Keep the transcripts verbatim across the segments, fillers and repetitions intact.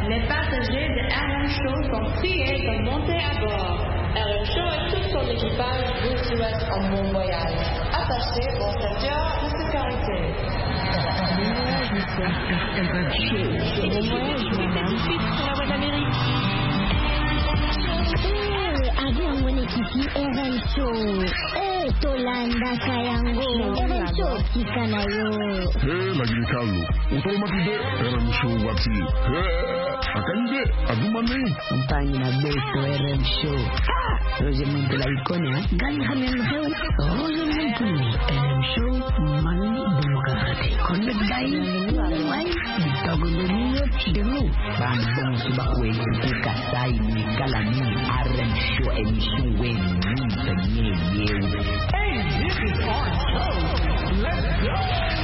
les passagers de R M Show sont priés de monter à bord. R M Show et tout son équipage vous souhaitent un bon voyage. Attachez vos ceintures de sécurité. R M Show. C'est bon voyage, madame. Suite pour la voie d'Amérique. Avion mwenyekiti R M Show. Eh, Tolanda Kayango. R M Show kikanayo. Eh, lakini Carlo, utaumapide R M Show wati. Eh, akanje, adumane. Mpanyi na besto R M Show. Roger Muntu la ikone, ha? Gani kami mheo? Roger Muntu. R M Show, manu demokrati. Connect guy, why? Bitago nyo chidemu. Bambong subakwe, kukasai, nikalani, R M Show, emission when you penye yew. Hey, this is our show. Let's go.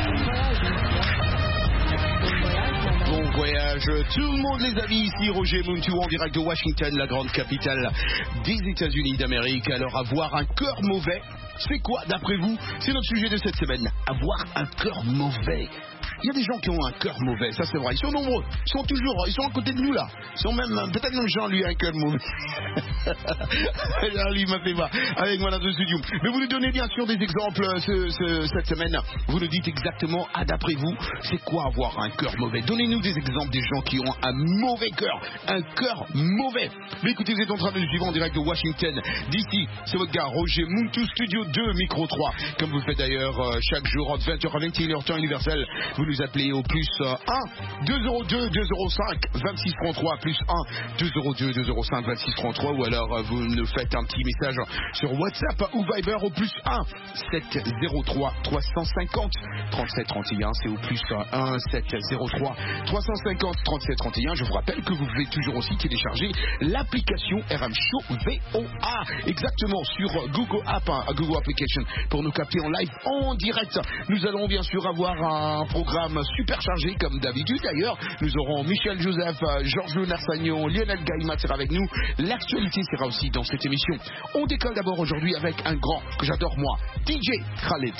Bon voyage tout le monde les amis, ici Roger Muntu en direct de Washington, la grande capitale des États-Unis d'Amérique. Alors avoir un cœur mauvais, c'est quoi d'après vous? C'est notre sujet de cette semaine, avoir un cœur mauvais. Il y a des gens qui ont un cœur mauvais, ça c'est vrai. Ils sont nombreux, ils sont toujours, ils sont à côté de nous là. Ils sont même, peut-être même Jean lui a un cœur mauvais. Jean-Louis m'a fait mal avec moi dans le studio. Mais vous nous donnez bien sûr des exemples ce, ce, cette semaine. Vous nous dites exactement, ah d'après vous, c'est quoi avoir un cœur mauvais? Donnez-nous des exemples des gens qui ont un mauvais cœur, un cœur mauvais. Mais écoutez, vous êtes en train de nous suivre en direct de Washington. D'ici, c'est votre gars Roger Muntu, Studio deux, Micro trois. Comme vous le faites d'ailleurs euh, chaque jour entre vingt heures à vingt et une heures temps universel. Vous nous appelez au plus euh, un deux zéro deux deux zéro cinq vingt-six trente-trois, plus un deux zéro deux deux zéro cinq vingt-six trente-trois, ou alors euh, vous nous faites un petit message sur WhatsApp ou Viber au plus un sept zéro trois trois cent cinquante trente-sept trente et un. C'est au plus un sept zéro trois trois cent cinquante trente-sept trente et un. Je vous rappelle que vous pouvez toujours aussi télécharger l'application R M Show V O A, exactement, sur Google App, hein, Google Application, pour nous capter en live en direct. Nous allons bien sûr avoir un programme super chargé comme d'habitude. D'ailleurs, nous aurons Michel Joseph, Georges Lenarsagnon, Lionel Gaïmat sera avec nous. L'actualité sera aussi dans cette émission. On décolle d'abord aujourd'hui avec un grand que j'adore moi, D J Khaled.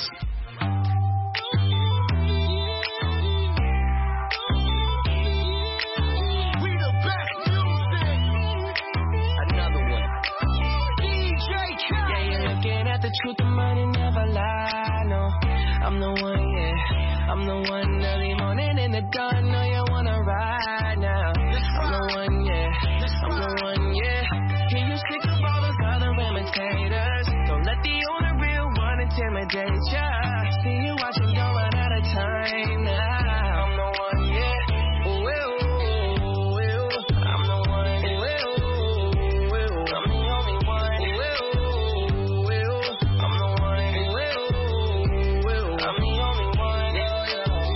Truth, the money never lie, no. I'm the one, yeah. I'm the one early morning in the dawn. No, you wanna ride now. I'm the one, yeah. I'm the one, yeah. Can you sick of all those other imitators? Don't let the only real one intimidate ya. See you watching, don't run out of time now. I'm the one, yeah. Ooh, ooh, ooh, ooh. I'm the one, ooh, ooh, ooh. I'm the only one, ooh, ooh, ooh. I'm the one, ooh, ooh, ooh. I'm the only one, yeah,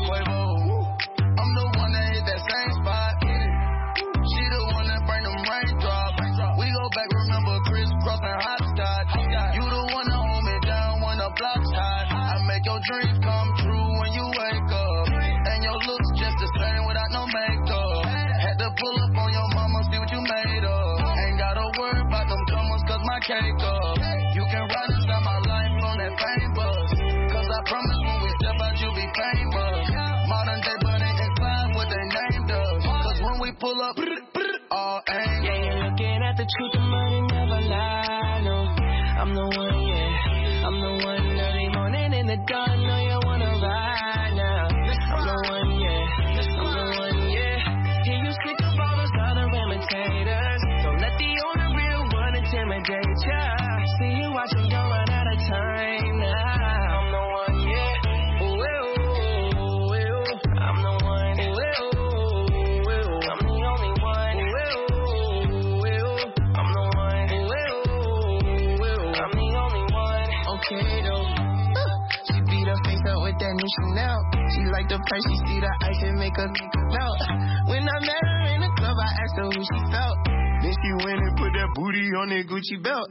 yeah. I'm the one that hit that same spot. She the one that bring them raindrops. We go back, remember Chris Cross and Hopscotch. You the one that hold me down when the block's hot. I make your dreams come true when you wake up. And your looks just the same without no makeup. Had to pull up on your mama, see what you made of. Ain't gotta worry about them comers cause my cake up. You can ride inside my life on that fame bus. Cause I promise when we step out you be famous. Modern day Bonnie and Clyde, what they named us. Cause when we pull up, all ain't. Yeah, you're looking at the truth, the money never lie, no. I'm the one, yeah. I'm the one early morning in the dawn. No, you wanna ride now. I'm the one, yeah. I'm the one, yeah. Can you sick of all those other imitators? Don't let the only real one intimidate ya. See you watching, don't run out of time now. I'm the one, yeah. Ooh, ooh, ooh, ooh. I'm the one, ooh, ooh, ooh. I'm the only one, ooh, ooh, ooh. I'm the one, ooh, ooh, ooh. I'm the only one. Okay though. She beat her face up with that new Chanel. She like the price, she see the ice and make her melt. When I met her in the club, I asked her who she felt. Then she went and put that booty on that Gucci belt.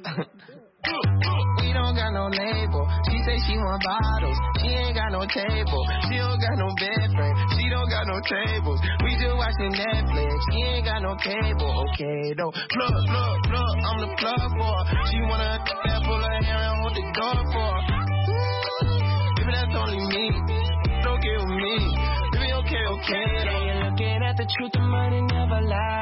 We don't got no label. She say she want bottles. She ain't got no table. She don't got no bed frame. She don't got no tables. We just watching Netflix. She ain't got no cable. Okay though. Plug, plug, plug. I'm the plug for her. She wanna that pull her hair and hold the door for her. Baby, that's only me. Don't get with me. Baby, okay, okay. Yeah, you're looking at the truth. The money never lies.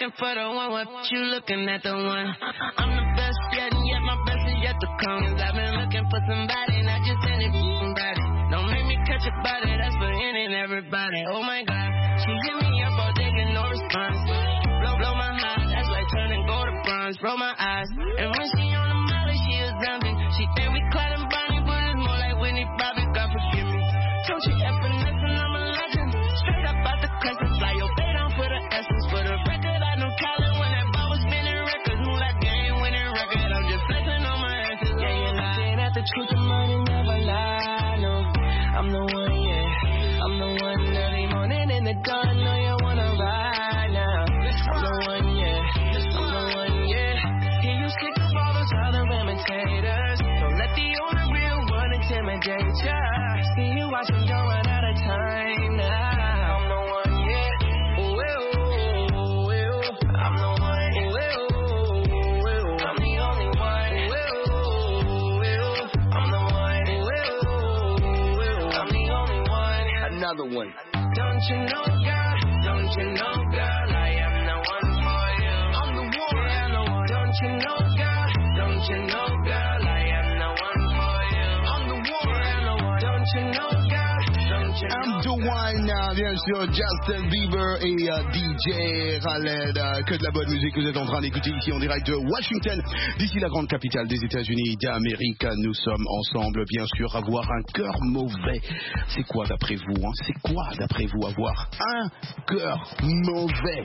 looking for the one, what you looking at the one? I'm the best yet, and yet my best is yet to come. Cause I've been looking for somebody, not just any body. Don't make me catch a body, that's for any and everybody. Oh my God, she hit me up all day, get no response. Blow, blow my heart, that's like turning gold to bronze. Roll my eyes, and when she on the molly, she a zombie. She think we caught and Bonnie, but it's more like Whitney Bobby, God forgive me. Don't you ever listen, I'm a legend. Straight up out the crescent, fly your bait on for the essence. For the record, I know Colin when that ball was spinning records. Who like game winning record? I'm just flexing on my asses. Yeah, you're looking at the truth, the money never lie. No, I'm the one, yeah. I'm the one early morning in the dawn. Know you wanna ride now. I'm the one, yeah. I'm the one, yeah. Hear you sick of all those other imitators. Don't let the only real one intimidate ya. See you watching, don't run out of time now. I'm the one, yeah. Ooh, ooh, ooh, ooh. I'm the one, ooh, ooh, ooh. I'm the only one, ooh, ooh, ooh. I'm the one, ooh, ooh, ooh. I'm the only one. Another one. Don't you know, girl? Don't you know, girl? I am the one for you. I'm the one. Yeah, I'm the one. Don't you know, girl? Don't you know, girl? I am the one for you. I'm the one. Yeah, I'm the one. Don't you know, girl? Don't you know? I'm the one, euh, bien sûr, Justin Bieber et euh, D J Khaled, euh, que de la bonne musique que vous êtes en train d'écouter ici en direct de Washington, d'ici la grande capitale des États-Unis d'Amérique. Nous sommes ensemble, bien sûr, avoir un cœur mauvais. C'est quoi d'après vous, hein? C'est quoi d'après vous avoir un cœur mauvais?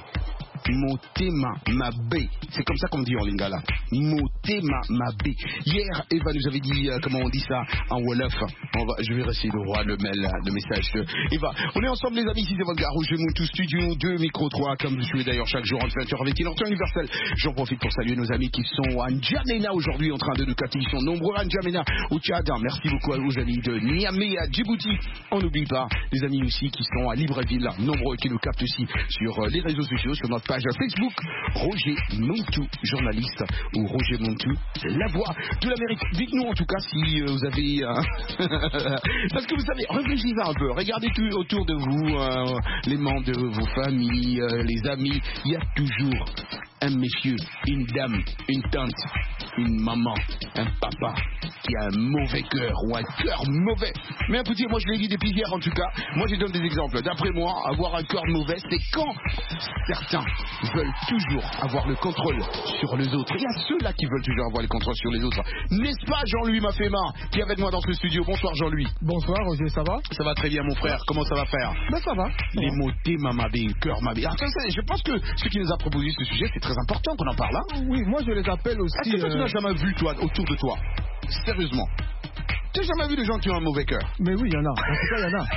Motema Mabe. C'est comme ça qu'on dit en lingala. Motema Mabe. Hier, Eva nous avait dit, euh, comment on dit ça en Wolof. On va, je vais essayer de voir le, mail, le message de Eva. On est ensemble, les amis, ici, c'est votre gars Roger Moutou Studio deux, Micro trois, comme vous souhaitez d'ailleurs chaque jour en vingt heures avec l'antenne universelle. J'en profite pour saluer nos amis qui sont à N'Djamena aujourd'hui en train de nous capter. Ils sont nombreux à N'Djamena, au Tchad. Merci beaucoup à vos amis de Niamey, à Djibouti. On n'oublie pas les amis aussi qui sont à Libreville, nombreux qui nous captent aussi sur les réseaux sociaux, sur notre page Facebook, Roger Moutou, journaliste, ou Roger Moutou, la voix de l'Amérique. Dites-nous en tout cas si euh, vous avez... Euh... Parce que vous savez, réfléchissez un peu, regardez tout autour de vous, euh, les membres de vos familles, euh, les amis, il y a toujours un monsieur, une dame, une tante, une maman, un papa qui a un mauvais cœur ou un cœur mauvais. Mais écoutez, moi je l'ai dit depuis hier en tout cas, moi je donne des exemples. D'après moi, avoir un cœur mauvais, c'est quand certains veulent toujours avoir le contrôle sur les autres. Il y a ceux-là qui veulent toujours avoir le contrôle sur les autres. N'est-ce pas Jean-Louis Mafema qui est avec moi dans ce studio? Bonsoir Jean-Louis. Bonsoir Roger, ça va? Ça va très bien mon frère, comment ça va faire? Ben ça va. Les mots Mabé, cœur Mabé. Attends, je pense que ce qui nous a proposé ce sujet, c'est très important qu'on en parle. Hein? Oui, moi je les appelle aussi. Est-ce que toi, euh... tu n'as jamais vu toi, autour de toi? Sérieusement. Tu n'as jamais vu des gens qui ont un mauvais cœur? Mais oui, il y en a. En tout cas, il y en a.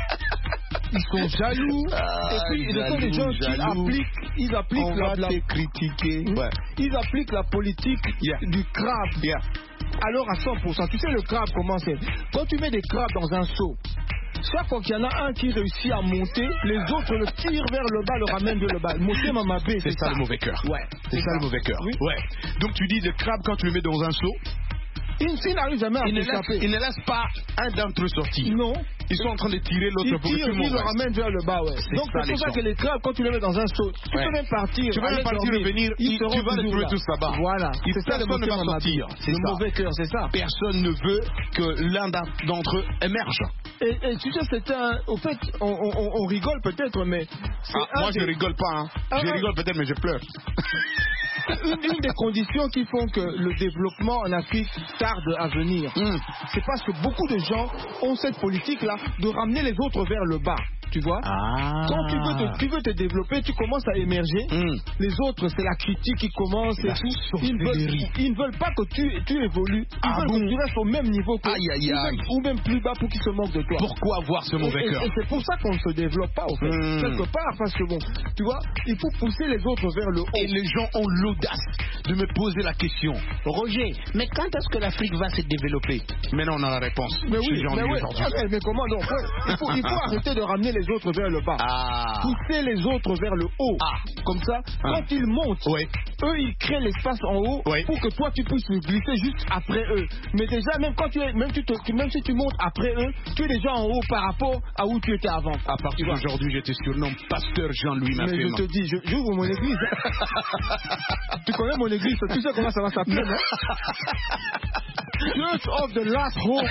Ils sont jaloux. Ah, et puis, ce sont des gens qui appliquent, ils appliquent On la, va la... te critiquer. Ouais. Ils appliquent la politique yeah. du crabe. Yeah. Alors à cent pour cent. Tu sais le crabe comment c'est? Quand tu mets des crabes dans un seau, chaque fois qu'il y en a un qui réussit à monter, les autres le tirent vers le bas, le ramènent vers le bas. Monter Mamabé, c'est ça, ça le mauvais cœur. Ouais. C'est ça, ça le mauvais cœur. Oui. Ouais. Donc tu dis le crabe quand tu le mets dans un seau, il, il n'arrive jamais à s'échapper. Il ne laisse pas un d'entre eux sortir. Non. Ils sont en train de tirer l'autre pour que tout le monde ils le ramènent vers le bas, ouais. Donc c'est pour ça que les crabes, quand tu les mets dans un seau, tu ouais. peux même partir. Tu vas même partir et venir, ils tu vas les trouver tous là-bas. Voilà. C'est ça, personne ne va sortir. C'est le mauvais cœur, c'est ça. Personne ne veut que l'un d'entre eux émerge. Et, et tu sais, c'est un. Au fait, on, on, on rigole peut-être, mais. Ah, moi, je ne des... rigole pas. Hein. Ah, je rigole peut-être, mais je pleure. Une, une des conditions qui font que le développement en Afrique tarde à venir, mm. c'est parce que beaucoup de gens ont cette politique-là de ramener les autres vers le bas. Tu vois, ah. quand tu veux, te, tu veux te développer, tu commences à émerger. Mm. Les autres, c'est la critique qui commence et tout. Ils, veulent, ils ne veulent pas que tu, tu évolues. Ils ah veulent bon? que tu restes au même niveau que aïe, aïe, aïe. Ou, même, ou même plus bas pour qu'ils se moquent de toi. Pourquoi avoir ce mauvais cœur? Et, et, et c'est pour ça qu'on ne se développe pas, au fait. Mm. Quelque part, parce que bon, tu vois, il faut pousser les autres vers le haut. Et les gens ont l'audace de me poser la question. Roger, mais quand est-ce que l'Afrique va se développer? Maintenant, on a la réponse. Mais oui, mais, oui. Ah, mais, mais comment donc? Il faut, il faut arrêter de ramener les autres vers le bas. Ah. Pousser les autres vers le haut. Ah. Comme ça, ah. quand ils montent, ouais. eux, ils créent l'espace en haut oui. pour que toi, tu puisses glisser juste après eux. Mais déjà, même quand tu es, même, tu te, même si tu montes après eux, tu es déjà en haut par rapport à où tu étais avant. À partir d'aujourd'hui, j'étais surnommé Pasteur Jean-Louis Maféma. Mais je te dis, je, j'ouvre mon église. Tu connais mon église, tu sais comment ça va s'appeler, non? Church of the Last Hope.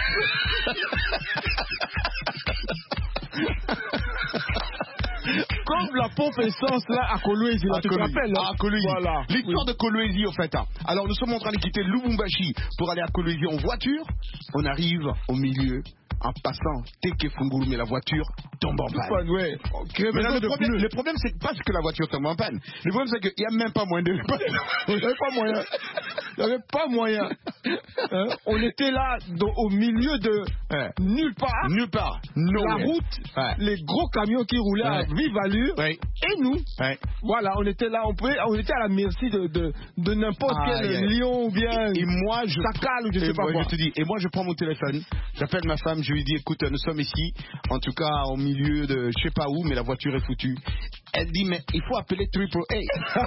Comme la pompe essence là à Kolwezi, là, tu te rappelles, à Kolwezi. Voilà. L'histoire oui. de Kolwezi, en fait. Alors, nous sommes en train de quitter Lubumbashi pour aller à Kolwezi en voiture. On arrive au milieu, en passant Teke Fungulu, mais la voiture tombe en panne. Ouais. Mais là, le, problème, le problème, c'est pas que la voiture tombe en panne. Le problème, c'est qu'il n'y a même pas moyen de le passer. Il n'y avait pas moyen. Il n'y avait pas moyen. Hein? On était là dans, au milieu de ouais. nulle part. Nulle part. No la way. route, ouais. les gros camions qui roulaient ouais. à vive allure. Ouais. Et nous, ouais. voilà, on était là, on, pouvait, on était à la merci de, de, de n'importe ah, quel yeah. lion ou bien et, et moi, je sacal ou je sais pas moi, quoi. Je te dis, et moi, je prends mon téléphone, j'appelle ma femme, je lui dis, écoute, nous sommes ici, en tout cas au milieu de je sais pas où, mais la voiture est foutue. Elle dit, mais il faut appeler Triple A.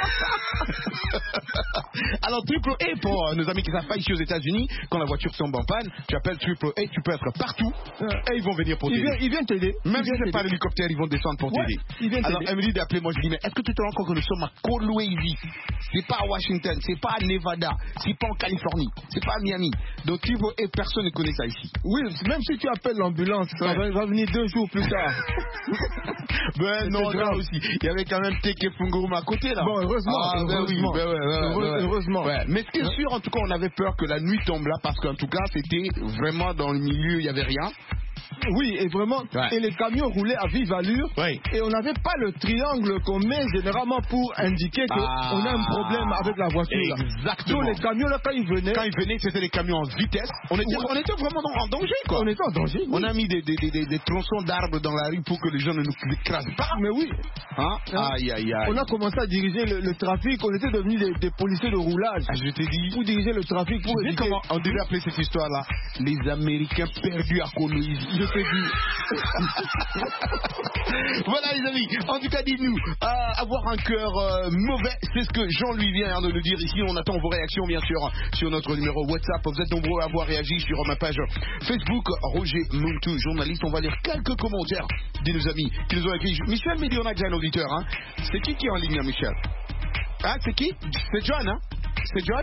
Alors, Triple A, pour nos amis qui savent pas, ici aux États-Unis, quand la voiture tombe en panne, tu appelles Triple A, tu peux être partout, et ils vont venir pour t'aider. Ils viennent t'aider. Même si c'est pas l'hélicoptère, ils vont descendre pour ouais, t'aider. Alors, elle me dit d'appeler, moi je dis, mais est-ce que tu te rends compte que nous sommes à Kolwezi? C'est pas à Washington, c'est pas à Nevada, c'est pas en Californie, c'est pas à Miami. Donc, Triple A, personne ne connaît ça ici. Oui, même si tu appelles l'ambulance, ça ouais. va, va venir deux jours plus tard. Ben non, là aussi. Il y avait quand même Teke Funguru à côté là. Bon, heureusement. Ah, ben heureusement. oui, ben ouais, ouais, Heureux, ouais. heureusement. Ouais. Mais ce qui est sûr, en tout cas, on avait peur que la nuit tombe là parce qu'en tout cas, c'était vraiment dans le milieu, il n'y avait rien. Oui, et vraiment, ouais. et les camions roulaient à vive allure, oui. et on n'avait pas le triangle qu'on met généralement pour indiquer qu'on ah, a un problème avec la voiture. Exactement. Donc les camions là, quand ils venaient, quand ils venaient, c'était des camions en vitesse. On était, ouais. on était vraiment en danger, quoi. On était en danger. Oui. On a mis des, des, des, des tronçons d'arbres dans la rue pour que les gens ne nous écrasent pas. Mais oui. Hein? Aïe, aïe, aïe. On a commencé à diriger le, le trafic. On était devenus des, des policiers de roulage. Ah, je t'ai dit. Pour diriger le trafic. Pour tu sais comment on devait appeler cette histoire-là? Les Américains perdus à Kolwezi. Je t'ai dit. Voilà les amis, en tout cas dites-nous, euh, avoir un cœur euh, mauvais, c'est ce que Jean-Louis vient de nous dire ici. On attend vos réactions bien sûr sur notre numéro WhatsApp. Vous êtes nombreux à avoir réagi sur ma page Facebook. Roger Muntu, journaliste. On va lire quelques commentaires de nos amis qui nous ont écrit. Michel me dit on a déjà un auditeur, hein. C'est qui qui est en ligne, Michel? Ah, c'est qui? C'est John, hein? C'est John?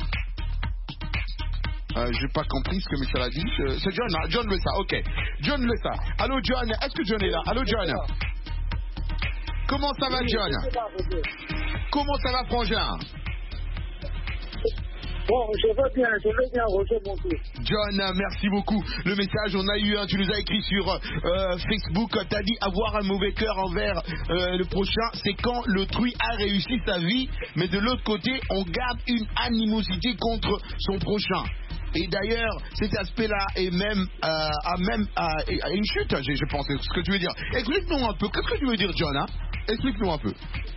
Euh, j'ai pas compris ce que Michel a dit. C'est John, hein? John Lessa, ok. John Lessa. Allô John, est-ce que John est là? Allô John. Comment ça va John? Comment ça va frangin? Bon, je vais bien, je vais bien, Roger Montou. John, merci beaucoup. Le message, on a eu un, tu nous as écrit sur euh, Facebook, tu as dit avoir un mauvais cœur envers euh, le prochain, c'est quand l'autrui a réussi sa vie, mais de l'autre côté, on garde une animosité contre son prochain. Et d'ailleurs, cet aspect-là est même euh, à même à, à une chute, je, je pense, c'est ce que tu veux dire. Explique-nous un peu, qu'est-ce que tu veux dire, John, hein? Explique-nous un peu.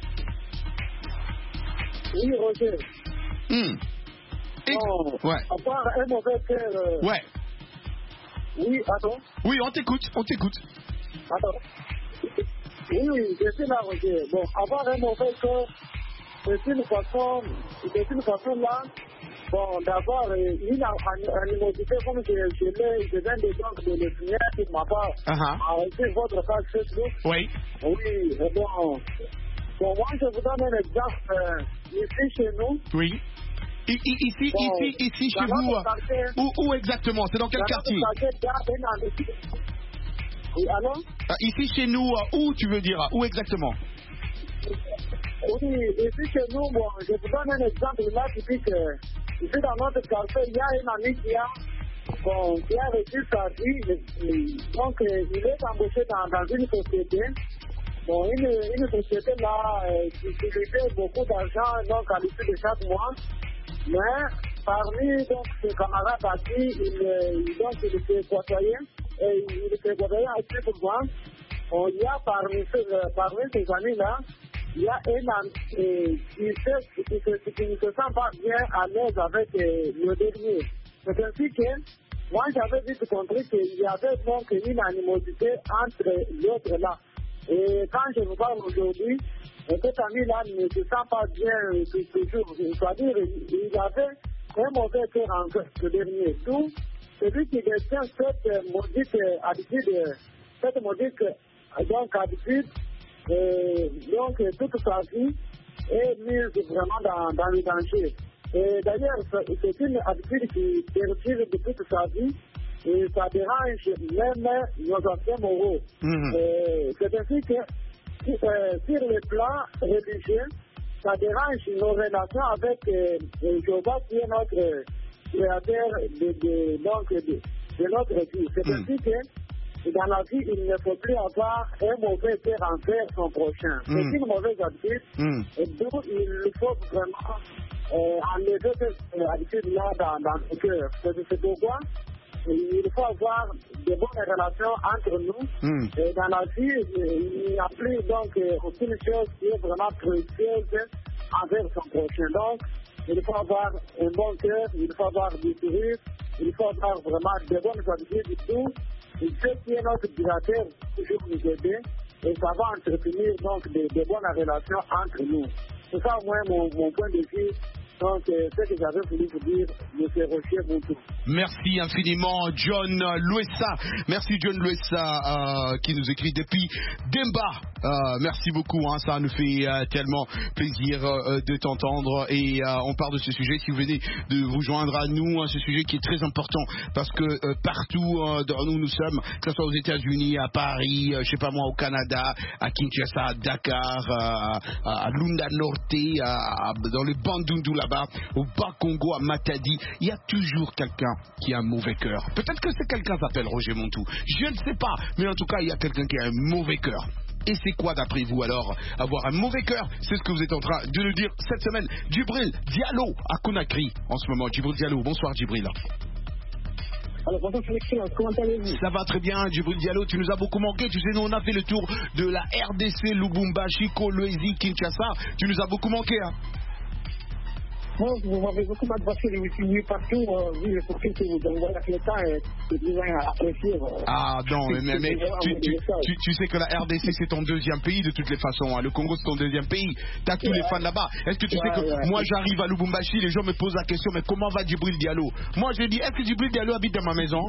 Oui, Roger. Hum. Oh, ouais. Avoir un mauvais cœur. Euh... Ouais. Oui, attends. Oui, on t'écoute, on t'écoute. Attends. Oui, oui, je suis là, Roger. Bon, avoir un mauvais cœur, c'est une façon, c'est une façon là. Bon, d'abord, une animosité, comme je, je, l'ai, je viens de dire de le signer sur ma part, uh-huh. avec votre page Facebook. Oui. Oui, bon. Bon, moi, je vous donne un exemple. Euh, ici, chez nous. Oui. I, I, ici, bon, ici, ici, chez vous. Quartier, où, où exactement? C'est dans quel dans quartier? quartier oui, allô? Ah, ici, chez nous, où tu veux dire? Où exactement? Oui, ici, chez nous, bon, je vous donne un exemple là, typique. Ici, dans notre quartier, il y a un ami qui a, bon, qui a reçu sa vie. Donc, il est embauché dans, dans une société. Bon, une, une société là, euh, qui utilisait beaucoup d'argent, donc, à l'issue de chaque mois. Mais, parmi, donc, ses camarades à qui il, il, donc, il s'est côtoyé, et il s'est côtoyé assez souvent. Bon, il y a parmi ces, parmi ces amis-là, il y a un ami qui, qui, qui, qui ne se sent pas bien à l'aise avec euh, le dernier. C'est ainsi que moi j'avais vite compris qu'il y avait donc une animosité entre l'autre là. Et quand je vous parle aujourd'hui, Et cet ami-là ne se sent pas bien toujours. C'est-à-dire, il avait un mauvais cœur en ce dernier. Tout celui qui détient cette maudite habitude, cette maudite donc, habitude, et donc toute sa vie est mise vraiment dans, dans le danger. Et d'ailleurs, c'est une habitude qui perdure de toute sa vie et ça dérange même nos anciens moraux. Mmh. C'est ainsi que euh, sur le plan religieux, ça dérange nos relations avec euh, Jéhovah qui est notre créateur de, de, donc, de, de notre vie. C'est ainsi mmh. que dans la vie, il ne faut plus avoir un mauvais cœur envers son prochain. Mmh. C'est une mauvaise habitude mmh. et donc il faut vraiment euh, enlever cette habitude-là dans, dans le cœur. C'est pourquoi il faut avoir de bonnes relations entre nous. Mm. Et dans la vie, il n'y a plus donc aucune chose qui est vraiment précieuse envers son prochain. Donc, il faut avoir un bon cœur, il faut avoir du sourire, il faut avoir vraiment de bonnes habitudes du tout. Et ce qui est notre directeur, toujours nous aider, et ça va entretenir donc de, de bonnes relations entre nous. C'est ça au moins mon, mon point de vue. Donc, euh, ce que j'avais voulu vous dire, M. Rocher Bontou. Merci infiniment, John Luessa. Merci, John Luessa, euh, qui nous écrit depuis Demba. Euh, merci beaucoup, hein, ça nous fait euh, tellement plaisir euh, de t'entendre. Et euh, on parle de ce sujet. Si vous venez de vous joindre à nous, hein, ce sujet qui est très important parce que euh, partout euh, dans nous nous sommes, que ce soit aux États-Unis, à Paris, euh, je sais pas moi, au Canada, à Kinshasa, à Dakar, euh, à Lunda Norte, à, dans le Bandundu là-bas, au Bas-Congo, à Matadi, il y a toujours quelqu'un qui a un mauvais cœur. Peut-être que c'est quelqu'un qui s'appelle Roger Montou. Je ne sais pas, mais en tout cas, il y a quelqu'un qui a un mauvais cœur. Et c'est quoi d'après vous alors avoir un mauvais cœur? C'est ce que vous êtes en train de nous dire cette semaine. Djibril Diallo à Conakry en ce moment. Djibril Diallo, bonsoir Djibril. Alors, bonsoir, excellent. Comment allez-vous? Ça va très bien, Djibril Diallo. Tu nous as beaucoup manqué. Tu sais, nous on a fait le tour de la R D C, Lubumbashi, Kolwezi, Kinshasa. Tu nous as beaucoup manqué, hein? Moi, vous m'avez beaucoup adressé les outils partout, euh, vu le profil que vous envoyez avec le temps et c'est bien apprécié. Euh, ah non, mais, mais, mais tu, tu, tu, tu sais que la R D C c'est ton deuxième pays de toutes les façons. Hein. Le Congo c'est ton deuxième pays. T'as tous ouais. les fans là-bas. Est-ce que tu ouais, sais que ouais, moi ouais. j'arrive à Lubumbashi, les gens me posent la question, mais comment va Djibril Diallo? Moi j'ai dit, est-ce que Djibril Diallo habite dans ma maison?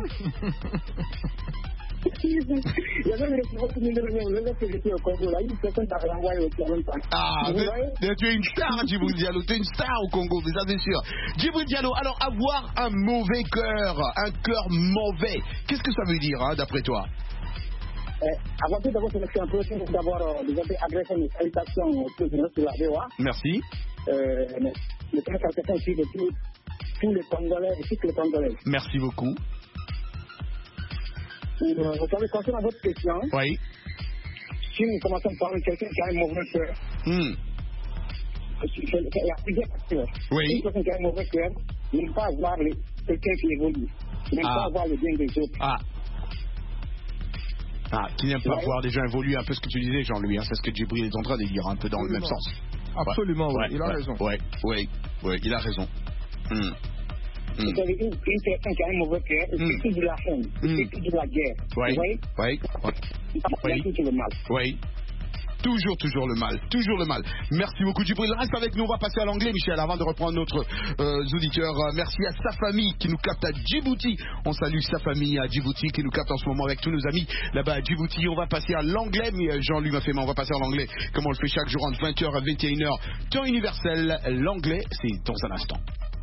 Ah, mais, mais tu es une star, Djibril Diallo, tu es une star au Congo, mais ça c'est sûr. Djibril Diallo, alors avoir un mauvais cœur, un cœur mauvais, qu'est-ce que ça veut dire, hein, d'après toi? Euh, avant tout, d'abord, c'est un peu d'abord euh, des agressions et salutations au président de la V O A. Merci. Euh, le temps salutations aussi de tous, tous les Congolais et toutes les Congolaises. Merci beaucoup. Euh, vous savez, concernant votre question, oui. Si nous commençons par quelqu'un qui a un mauvais cœur, mm. il y a plusieurs facteurs. Oui. Une personne qui a un mauvais cœur n'aime pas voir quelqu'un qui évolue, n'aime ah. pas voir le bien des autres. Ah. Ah, qui n'aime pas ouais. voir les gens évoluer, un peu ce que tu disais, Jean-Louis, hein, c'est ce que Djibril est en train de dire, un peu dans Absolument. le même sens. Absolument, ouais. oui, il a ouais. raison. Oui, oui, oui, il a raison. Mm. Vous mm. avez une, une personne qui a un mauvais cœur, mm. c'est tout de la haine, mm. c'est tout de la guerre. Oui, vous voyez oui, oui. Il y a tout le mal. Oui. Toujours, toujours le mal, toujours le mal. Merci beaucoup, Djibril. Reste avec nous, on va passer à l'anglais, Michel, avant de reprendre notre euh, auditeur. Merci à sa famille qui nous capte à Djibouti. On salue sa famille à Djibouti qui nous capte en ce moment avec tous nos amis là-bas à Djibouti. On va passer à l'anglais, mais Jean-Louis m'a fait mal, on va passer à l'anglais, comme on le fait chaque jour entre vingt heures à vingt et une heures. Temps universel, l'anglais, c'est dans un instant.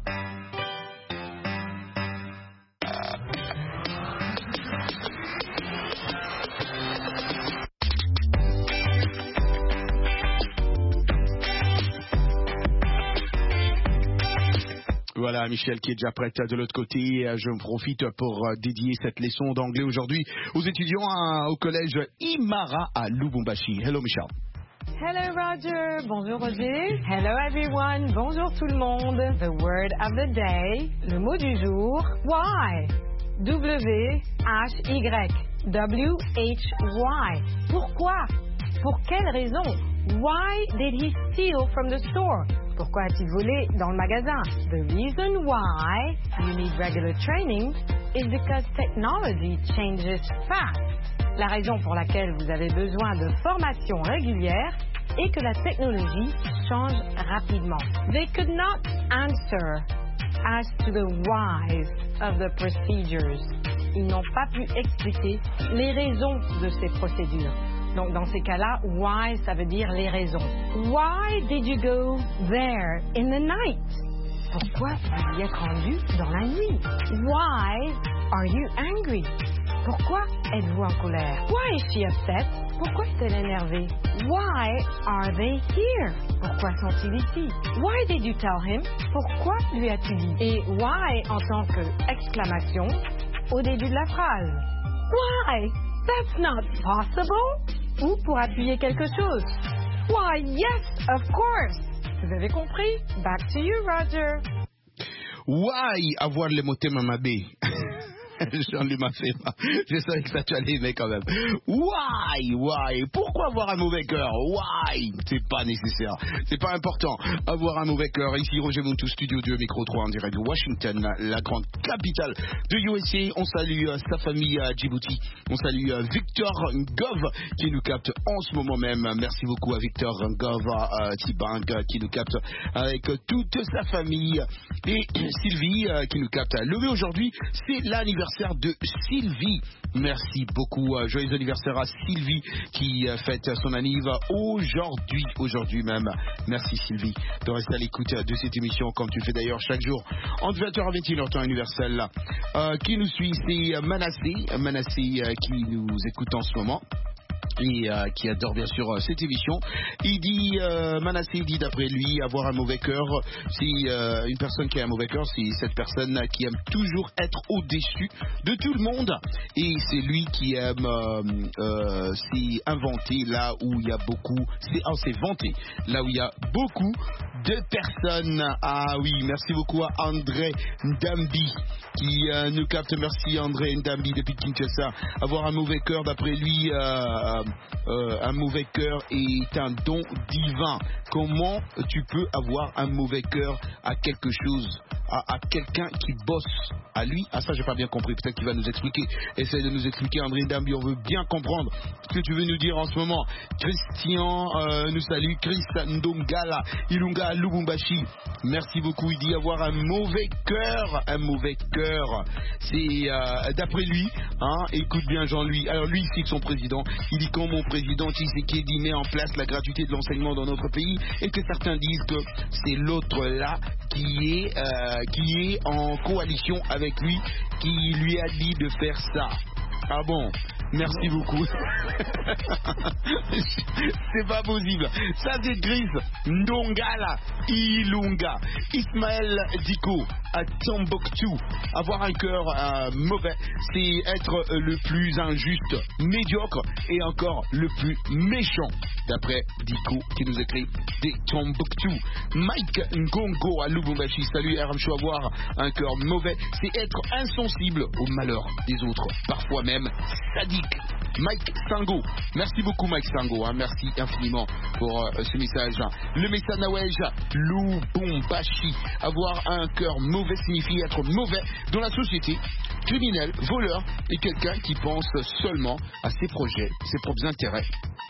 Voilà, Michel qui est déjà prête de l'autre côté. Je profite pour dédier cette leçon d'anglais aujourd'hui aux étudiants à, au collège Imara à Lubumbashi. Hello, Michel. Hello, Roger. Bonjour, Roger. Hello, everyone. Bonjour, tout le monde. The word of the day. Le mot du jour. Why? W H Y. W H Y. Pourquoi? Pour quelle raison? Why did he steal from the store? Pourquoi a-t-il volé dans le magasin? The reason why you need regular training is because technology changes fast. La raison pour laquelle vous avez besoin de formation régulière, et que la technologie change rapidement. They could not answer as to the whys of the procedures. Ils n'ont pas pu expliquer les raisons de ces procédures. Donc, dans ces cas-là, why, ça veut dire les raisons. Why did you go there in the night? Pourquoi vous y êtes rendu dans la nuit? Why are you angry? Pourquoi êtes-vous en colère? Why is she upset? Pourquoi est-elle énervée? Why are they here? Pourquoi sont-ils ici? Why did you tell him? Pourquoi lui as-tu dit? Et why en tant qu'exclamation au début de la phrase. Why? That's not possible. Ou pour appuyer quelque chose. Why, yes, of course. Vous avez compris? Back to you, Roger. Why avoir le mot thème à ma baie? Jean-Louis m'a fait mal. Je savais que ça tu allais aimer quand même. Why? Why? Pourquoi avoir un mauvais cœur? Why? C'est pas nécessaire. C'est pas important. Avoir un mauvais cœur. Ici, Roger Montou, Studio deux, Micro trois, en direct de Washington, la grande capitale de U S A. On salue euh, sa famille à Djibouti. On salue euh, Victor Ngov qui nous capte en ce moment même. Merci beaucoup à Victor Ngov, euh, Tibang qui nous capte avec euh, toute sa famille. Et Sylvie euh, qui nous capte. Levé aujourd'hui, c'est l'anniversaire de Sylvie. Merci beaucoup. Euh, joyeux anniversaire à Sylvie qui euh, fête son anniversaire aujourd'hui, aujourd'hui même. Merci Sylvie de rester à l'écoute de cette émission comme tu fais d'ailleurs chaque jour entre vingt heures et vingt et une heures temps universel. Euh, qui nous suit, c'est Manassé, Manassé euh, qui nous écoute en ce moment. Et euh, qui adore bien sûr euh, cette émission. Il dit, euh, Manassé dit d'après lui, avoir un mauvais cœur, c'est euh, une personne qui a un mauvais cœur, c'est cette personne qui aime toujours être au-dessus de tout le monde. Et c'est lui qui aime euh, euh, c'est inventer là où il y a beaucoup, c'est oh, c'est vanté là où il y a beaucoup de personnes. Ah oui, merci beaucoup à André Ndambi qui euh, nous capte. Merci André Ndambi depuis Kinshasa. Avoir un mauvais cœur d'après lui. Euh, Euh, un mauvais cœur est un don divin. Comment tu peux avoir un mauvais cœur à quelque chose, à, à quelqu'un qui bosse à lui? Ah ça j'ai pas bien compris, peut-être qu'il va nous expliquer. Essaye de nous expliquer André Ndambi, on veut bien comprendre ce que tu veux nous dire en ce moment. Christian euh, nous salue, Chris Ndongala, Ilunga Lubumbashi. Merci beaucoup, il dit avoir un mauvais cœur, un mauvais cœur. C'est euh, d'après lui, hein, écoute bien Jean-Louis. Alors lui il cite son président, il dit quand mon président Tshisekedi met en place la gratuité de l'enseignement dans notre pays et que certains disent que c'est l'autre là qui est, euh, qui est en coalition avec lui qui lui a dit de faire ça. Ah bon? Merci beaucoup. C'est pas possible. Ça c'est Chris Ndongala Ilunga. Ismaël Diko à Tombouctou. Avoir un cœur euh, mauvais, c'est être euh, le plus injuste, médiocre et encore le plus méchant. D'après Diko qui nous écrit des Tombouctou. Mike Ngongo à Lubumbashi. Salut R M Show. Avoir un cœur mauvais, c'est être insensible au malheur des autres. Parfois même sadique. Mike Sango, merci beaucoup Mike Sango, hein, merci infiniment pour euh, ce message. Le message Nawej Lubumbashi, avoir un cœur mauvais signifie être mauvais dans la société, criminel, voleur et quelqu'un qui pense seulement à ses projets, ses propres intérêts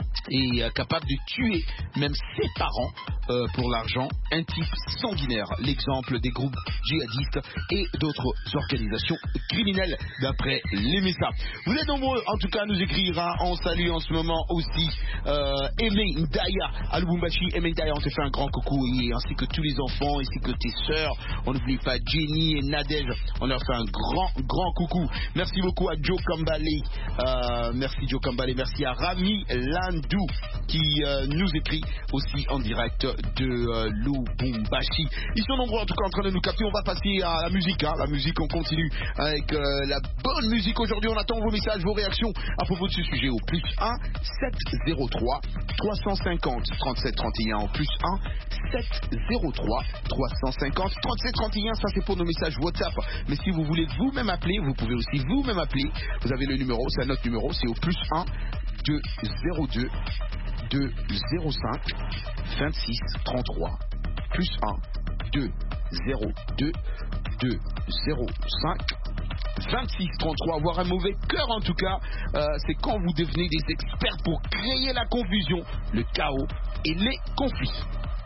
et euh, capable de tuer même ses parents euh, pour l'argent, un type sanguinaire, l'exemple des groupes djihadistes et d'autres organisations criminelles d'après les médias. Vous êtes nombreux en tout cas à nous écrire, hein. On salue en ce moment aussi euh, Aimé Ndaya à Lubumbashi. Aimé Ndaya, on te fait un grand coucou et ainsi que tous les enfants, ainsi que tes sœurs, on n'oublie pas Jenny et Nadège, on leur fait un grand grand coucou. Merci beaucoup à Joe Kambale, euh, merci Joe Kambale, merci à Rami Landou qui euh, nous écrit aussi en direct de euh, Lubumbashi. Ils sont nombreux en tout cas en train de nous capter. On va passer à la musique, hein. La musique, on continue avec euh, la bonne musique aujourd'hui. On attend vos messages, vos réactions à propos de ce sujet au plus un sept zéro trois trois cent cinquante trente-sept trente et un, au plus un sept zéro trois trois cent cinquante trente-sept trente et un. Ça c'est pour nos messages WhatsApp, mais si vous voulez vous-même appeler, vous pouvez aussi vous-même appeler. Vous avez le numéro, c'est un autre numéro, c'est au plus un deux zéro deux deux zéro cinq vingt-six trente-trois, plus un deux zéro deux deux zéro cinq vingt-six trente-trois. Avoir un mauvais cœur en tout cas, euh, c'est quand vous devenez des experts pour créer la confusion, le chaos et les conflits.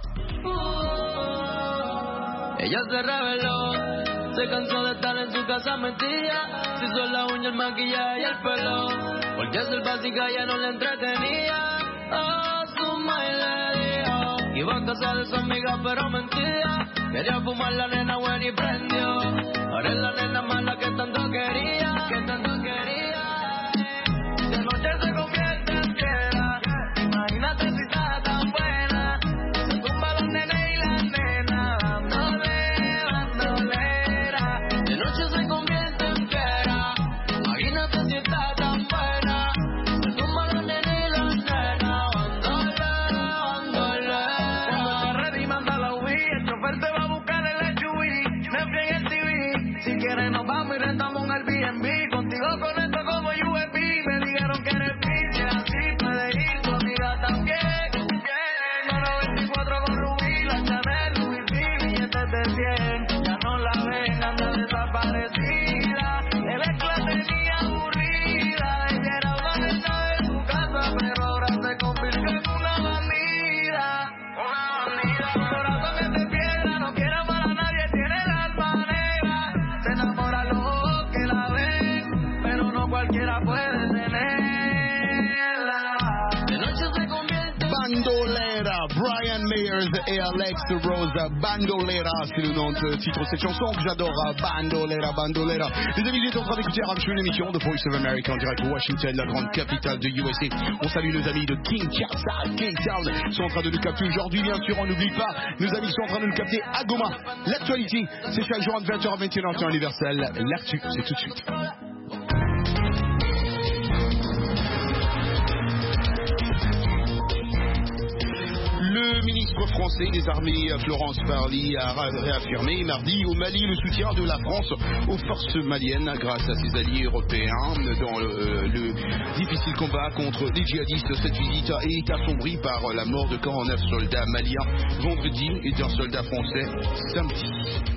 Ella se reveló, se cansó de estar en su casa metida. Se hizo la uña, el maquillaje y el pelo, porque ser básica ya no le entretenía. Oh, su madre le dijo, iba a casa de su amiga pero mentira. Quería fumar la nena buena y prendió. Ahora es la nena mala que tanto quería, que tanto quería. De noche se convierte en fiera. Imagínate si está tan buena. Se tumba los nenes y las nenas. Bandolera, bandolera. De noche se convierte en fiera. Imagínate si está tan buena. Se tumba los nenes y las nenas. Bandolera, bandolera. Cuando esté ready, manda la U I. El chofer te va a buscar el S U V. Netflix en el T V. Si quieres nos vamos y rentamos un Airbnb. Contigo conecto como U S B. Me dijeron que eres pinche, así puede ir. Tu amiga también. Bien, oro veinticuatro con rubí. La Chanel, Louis V, billetes de cien. Ya no la ven, anda desaparecida. El ex la tenía aburrida. Ella era una nena de su casa, pero ahora se convirtió en una bandida. Una bandida. Su corazón es de piedra, no quiere amar a nadie, tiene el alma negra. Se enamora los ojos que la ven, pero no cualquiera puede tenerla. De noche se convierte en Bandolera, Brian Mayers et Alex Rose, Bandolera, c'est le nom de titre de cette chanson que j'adore, Bandolera, Bandolera. Les amis, vous êtes en train d'écouter R M Show, une émission de Voice of America en direct de Washington, la grande capitale de U S A. On salue nos amis de Kinshasa, K-Town, ils sont en train de nous capter aujourd'hui, bien sûr, on n'oublie pas, nos amis sont en train de nous capter à Goma. L'actualité, c'est chaque jour entre vingt heures et vingt et une heures, temps universel. L'actu, c'est tout de suite. Le ministre français des armées, Florence Parly, a réaffirmé mardi au Mali le soutien de la France aux forces maliennes grâce à ses alliés européens dans le, le difficile combat contre les djihadistes. Cette visite est assombrie par la mort de quarante-neuf soldats maliens vendredi et d'un soldat français samedi.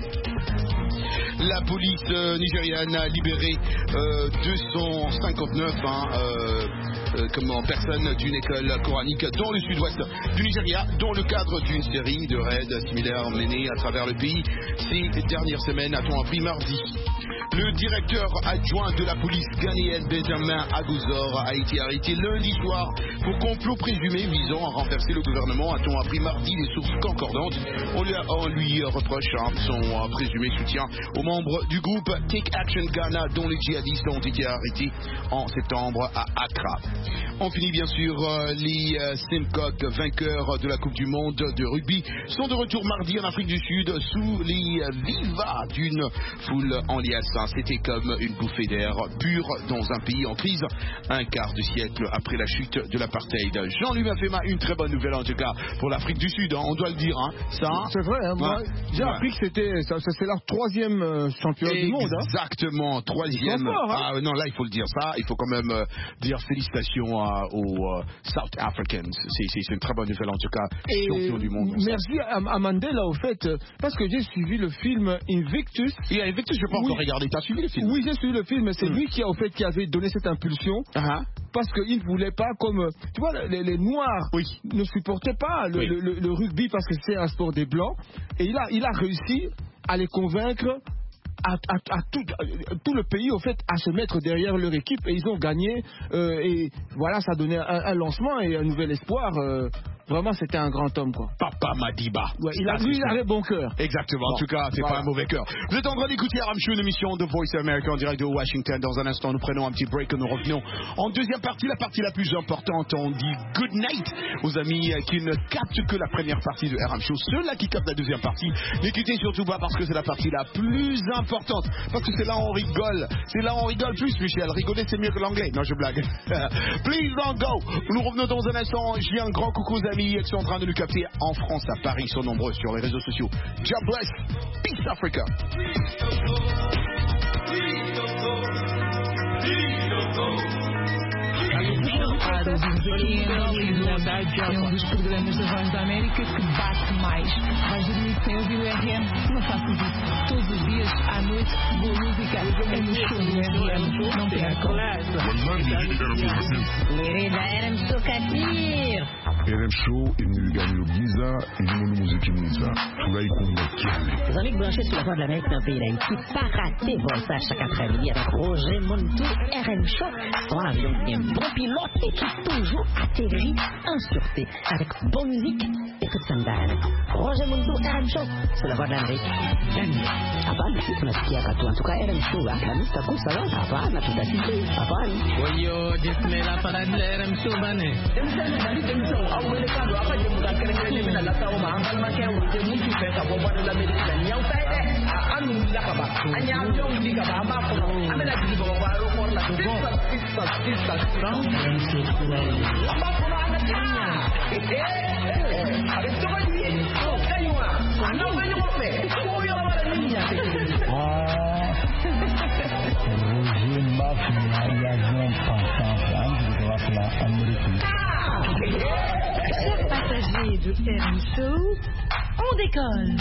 La police euh, nigériane a libéré euh, deux cent cinquante-neuf hein, euh, euh, comment, personnes d'une école coranique dans le sud-ouest du Nigeria, dans le cadre d'une série de raids similaires menés à travers le pays ces dernières semaines, a-t-on appris mardi. Le directeur adjoint de la police ghanéenne, Benjamin Aguzor, a été arrêté lundi soir pour complot présumé visant à renverser le gouvernement, a-t-on appris mardi des sources concordantes. On lui, on lui reproche hein, son euh, présumé soutien aux membres du groupe Take Action Ghana, dont les djihadistes ont été arrêtés en septembre à Accra. On finit bien sûr, euh, les euh, Simcock, vainqueurs de la Coupe du Monde de rugby, sont de retour mardi en Afrique du Sud sous les euh, vivas d'une foule en liesse. C'était comme une bouffée d'air pure dans un pays en crise, un quart de siècle après la chute de l'apartheid. Jean-Louis Mafema, une très bonne nouvelle en tout cas pour l'Afrique du Sud, hein, on doit le dire. Hein. Ça, c'est vrai, hein, moi, ouais. j'ai ouais. appris que c'était ça, c'est leur troisième euh, championnat du monde. Hein. Exactement, troisième. Fort, hein. Ah, non, là il faut le dire ça, il faut quand même euh, dire félicitations euh, aux euh, South Africans. C'est, c'est, c'est une très bonne nouvelle en tout cas, et champion du monde. Merci à, à Mandela au fait, parce que j'ai suivi le film Invictus. Et Invictus, je peux oui. encore regarder. T'as suivi le film? Oui, j'ai suivi le film. C'est mm. lui qui, au fait, qui avait donné cette impulsion. Uh-huh. Parce qu'il ne voulait pas, comme. Tu vois, les, les Noirs oui. ne supportaient pas le, oui. le, le, le rugby parce que c'est un sport des Blancs. Et il a, il a réussi à les convaincre. À, à, à, tout, à tout le pays, au fait, à se mettre derrière leur équipe. Et ils ont gagné. Euh, et voilà, ça a donné un, un lancement et un nouvel espoir. Euh, Vraiment, c'était un grand homme, quoi. Papa Madiba. Ouais, il a, lui, il avait bon cœur. Exactement. Bon, en tout cas, c'est voilà. pas un mauvais cœur. Vous êtes en train d'écouter R M Show, une émission de Voice of America en direct de Washington. Dans un instant, nous prenons un petit break et nous revenons en deuxième partie, la partie la plus importante. On dit good night aux amis qui ne captent que la première partie de R M Show. Ceux-là qui captent la deuxième partie, n'écoutez surtout pas parce que c'est la partie la plus importante. Parce que c'est là où on rigole. C'est là où on rigole plus, Michel. Rigoler, c'est mieux que l'anglais. Non, je blague. Please don't go. Nous revenons dans un instant. J'ai un grand coucou aux amis qui sont en train de nous capter en France, à Paris, ils sont nombreux sur les réseaux sociaux. God bless. Peace Africa. Aqui em Angola é um dos programas da Voz da América que bate mais. Vais dormir sem ouvir o R M? Não faças isso. Todos os dias, à noite, boa música é no show do R M. Não percam. Vereda R M Show Katir. R M Show et nous gagnons Giza et nous nous musique Giza. Tout là, il compte. Les amis branchés sur la voie de l'Amérique dans le pays d'Haïti, pas rater ça chaque après-midi avec Roger Montou, R M Show. Un avion bien bon pilote et qui toujours atterrit en sûreté avec bonne musique et toute sa madame. Roger Montou, R M Show, sur la voie de l'Amérique. Gagne. Apa, on a ce à tout. En tout cas, R M Show, la musique, ça coûte ça va. Apa, on a tout assisté. Apa, oui, yo, disme la parade de R M Show, bane. Chers passagers de R M Show, on décolle.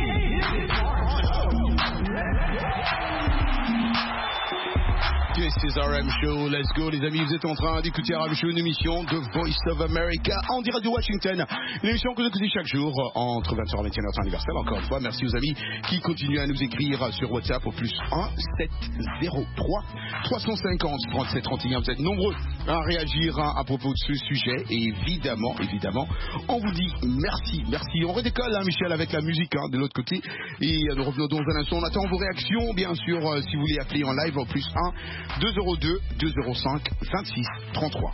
This is R M Show, let's go les amis, vous êtes en train d'écouter R M Show, une émission de Voice of America en direct de Washington, une émission que vous écoutez chaque jour entre vingt heures et vingt et une heures, notre anniversaire. Encore une fois, merci aux amis qui continuent à nous écrire sur WhatsApp au plus un sept zéro trois trois cent cinquante trente-sept trente et un. Vous êtes nombreux à réagir à, à propos de ce sujet et évidemment, évidemment, on vous dit merci, merci. On redécolle hein, Michel avec la musique hein, de l'autre côté et nous revenons dans un instant. On attend vos réactions bien sûr euh, si vous voulez appeler en live au plus un deux zéro deux deux zéro cinq vingt-six trente-trois.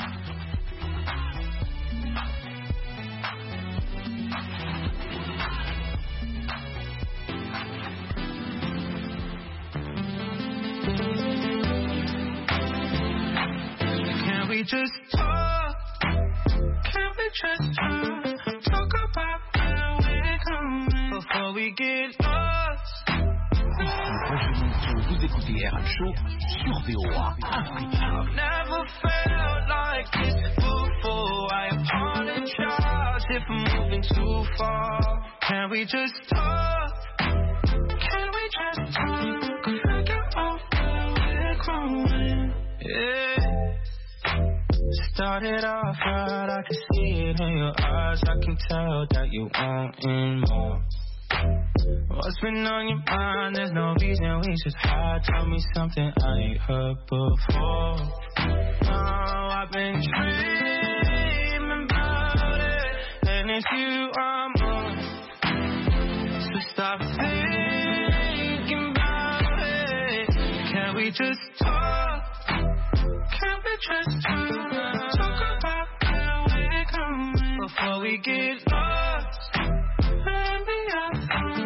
Can we just talk? Can we just talk? Talk about where we're coming before we get lost. Vous écoutez R M Show sur V O A Afrique. I've never felt like this before. I apologize if I'm moving too far. Can we just talk? Can we just talk? Figure out where we're growing. Yeah. Started off right, I can see it in your eyes. I can tell that you want more. What's been on your mind? There's no reason we should hide. Tell me something I ain't heard before. Oh, I've been dreaming about it, and it's you I'm on. So stop thinking about it. Can we just talk? Can we just talk? Talk about where we're coming before we get lost. Let me out.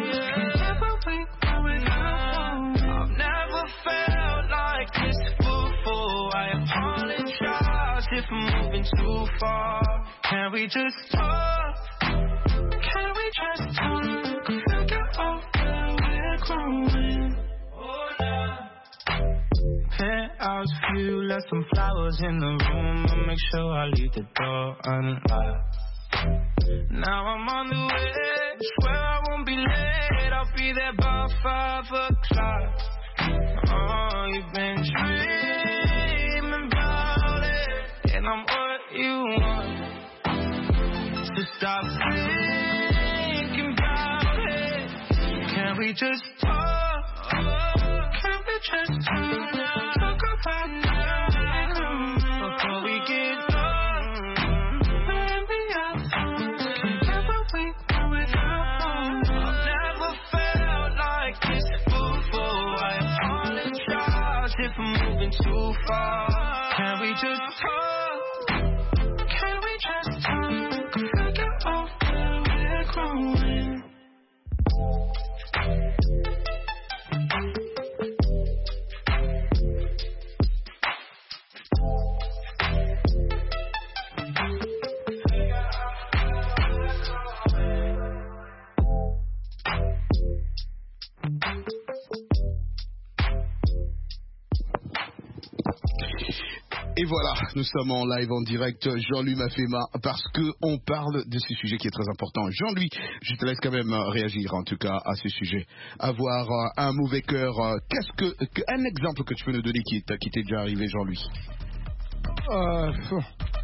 If I'm moving too far, can we just talk? Can we just talk? Figure out where we're growing. Oh, nah. Penthouse view, left some flowers in the room. I'll make sure I leave the door unlocked. Now I'm on the way, swear I won't be late. I'll be there by five o'clock. Oh, you've been dreaming about it, and I'm what you want. So stop thinking about it. Can we just talk? Can we just talk? Talk about now before we get lost. Let me out. Can never wait without. I've never felt like this before. I apologize if I'm moving too far. Can we just talk? Can we just talk? Figure out where we're growing. Et voilà, nous sommes en live en direct, Jean-Louis Mafema, parce qu'on parle de ce sujet qui est très important. Jean-Louis, je te laisse quand même réagir en tout cas à ce sujet. Avoir un mauvais cœur, qu'est-ce que, un exemple que tu peux nous donner qui, qui t'est déjà arrivé, Jean-Louis? euh,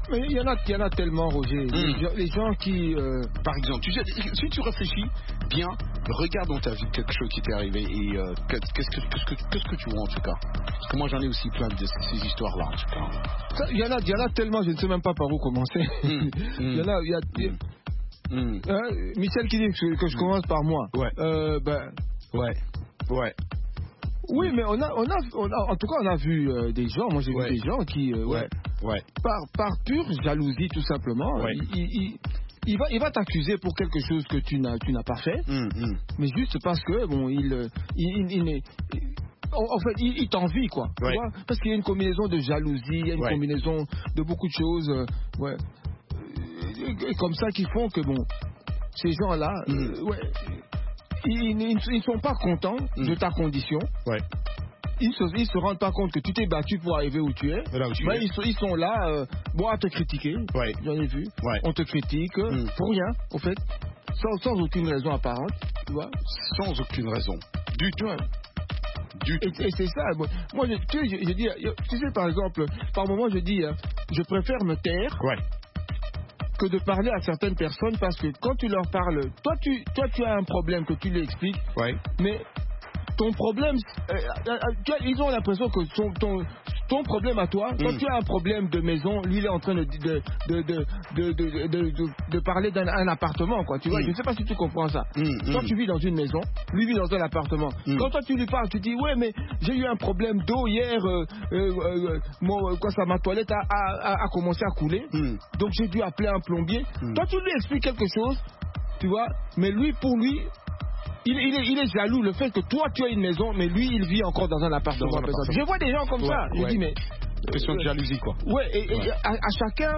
Mais il y en a, il y en a tellement, Roger. Mm. Les, gens, les gens qui... Euh... Par exemple, tu sais, si tu réfléchis bien, regarde dans ta vie quelque chose qui t'est arrivé et euh, qu'est-ce, que, qu'est-ce, que, qu'est-ce que tu vois en tout cas. Parce que moi j'en ai aussi plein de ces histoires-là en tout cas. Ça, il, y en a, il y en a tellement, je ne sais même pas par où commencer. Mm. il y en a... Il y a, il y a... Mm. Hein, Michel qui dit que, que je commence par moi. Ouais. Euh, ben... Ouais. Ouais. Oui, mais on a, on a, on a, en tout cas, on a vu euh, des gens, moi j'ai ouais. vu des gens qui, euh, ouais. Ouais. Par, par pure jalousie, tout simplement, ouais. il, il, il, il va, il va t'accuser pour quelque chose que tu n'as, tu n'as pas fait, mm, mm. mais juste parce que, bon, il, il, il, il, il en fait, il, il t'envie, quoi, ouais. tu vois, parce qu'il y a une combinaison de jalousie, il y a une ouais. combinaison de beaucoup de choses, euh, ouais, et, et comme ça qui font que, bon, ces gens-là, mm. euh, ouais. Ils ne sont pas contents mmh. de ta condition. Ouais. Ils ne se, ils se rendent pas compte que tu t'es battu pour arriver où tu es. Là où tu mais es. Ils, sont, ils sont là, euh, bon, à te critiquer. Ouais. J'en ai vu. Ouais. On te critique mmh. pour rien, en fait, sans, sans aucune raison apparente. Tu vois. Sans aucune raison. Du tout. Ouais. Du tout. Et, et c'est ça. Moi, moi je, tu, je, je dis, tu sais, par exemple, par moment, je dis, je préfère me taire. Ouais. Que de parler à certaines personnes parce que quand tu leur parles, toi tu, toi, tu as un problème que tu lui expliques, ouais. mais ton problème, euh, euh, tu as, ils ont l'impression que son, ton, ton problème à toi, toi mm. tu as un problème de maison, lui il est en train de, de, de, de, de, de, de, de, de parler d'un un appartement, quoi, tu vois, mm. je ne sais pas si tu comprends ça. Mm. Toi tu vis dans une maison, lui vit dans un appartement. Mm. Quand toi tu lui parles, tu dis, ouais mais j'ai eu un problème d'eau hier, euh, euh, euh, mon, quoi ça, ma toilette a, a, a, a commencé à couler, mm. donc j'ai dû appeler un plombier. Mm. Toi tu lui expliques quelque chose, tu vois, mais lui pour lui, Il, il, est, il est jaloux le fait que toi tu as une maison, mais lui il vit encore dans un appartement. Dans un appartement. Je vois des gens comme ouais, ça. Je ouais. dis mais question euh, de jalousie quoi. Ouais. Et, et ouais. À, à chacun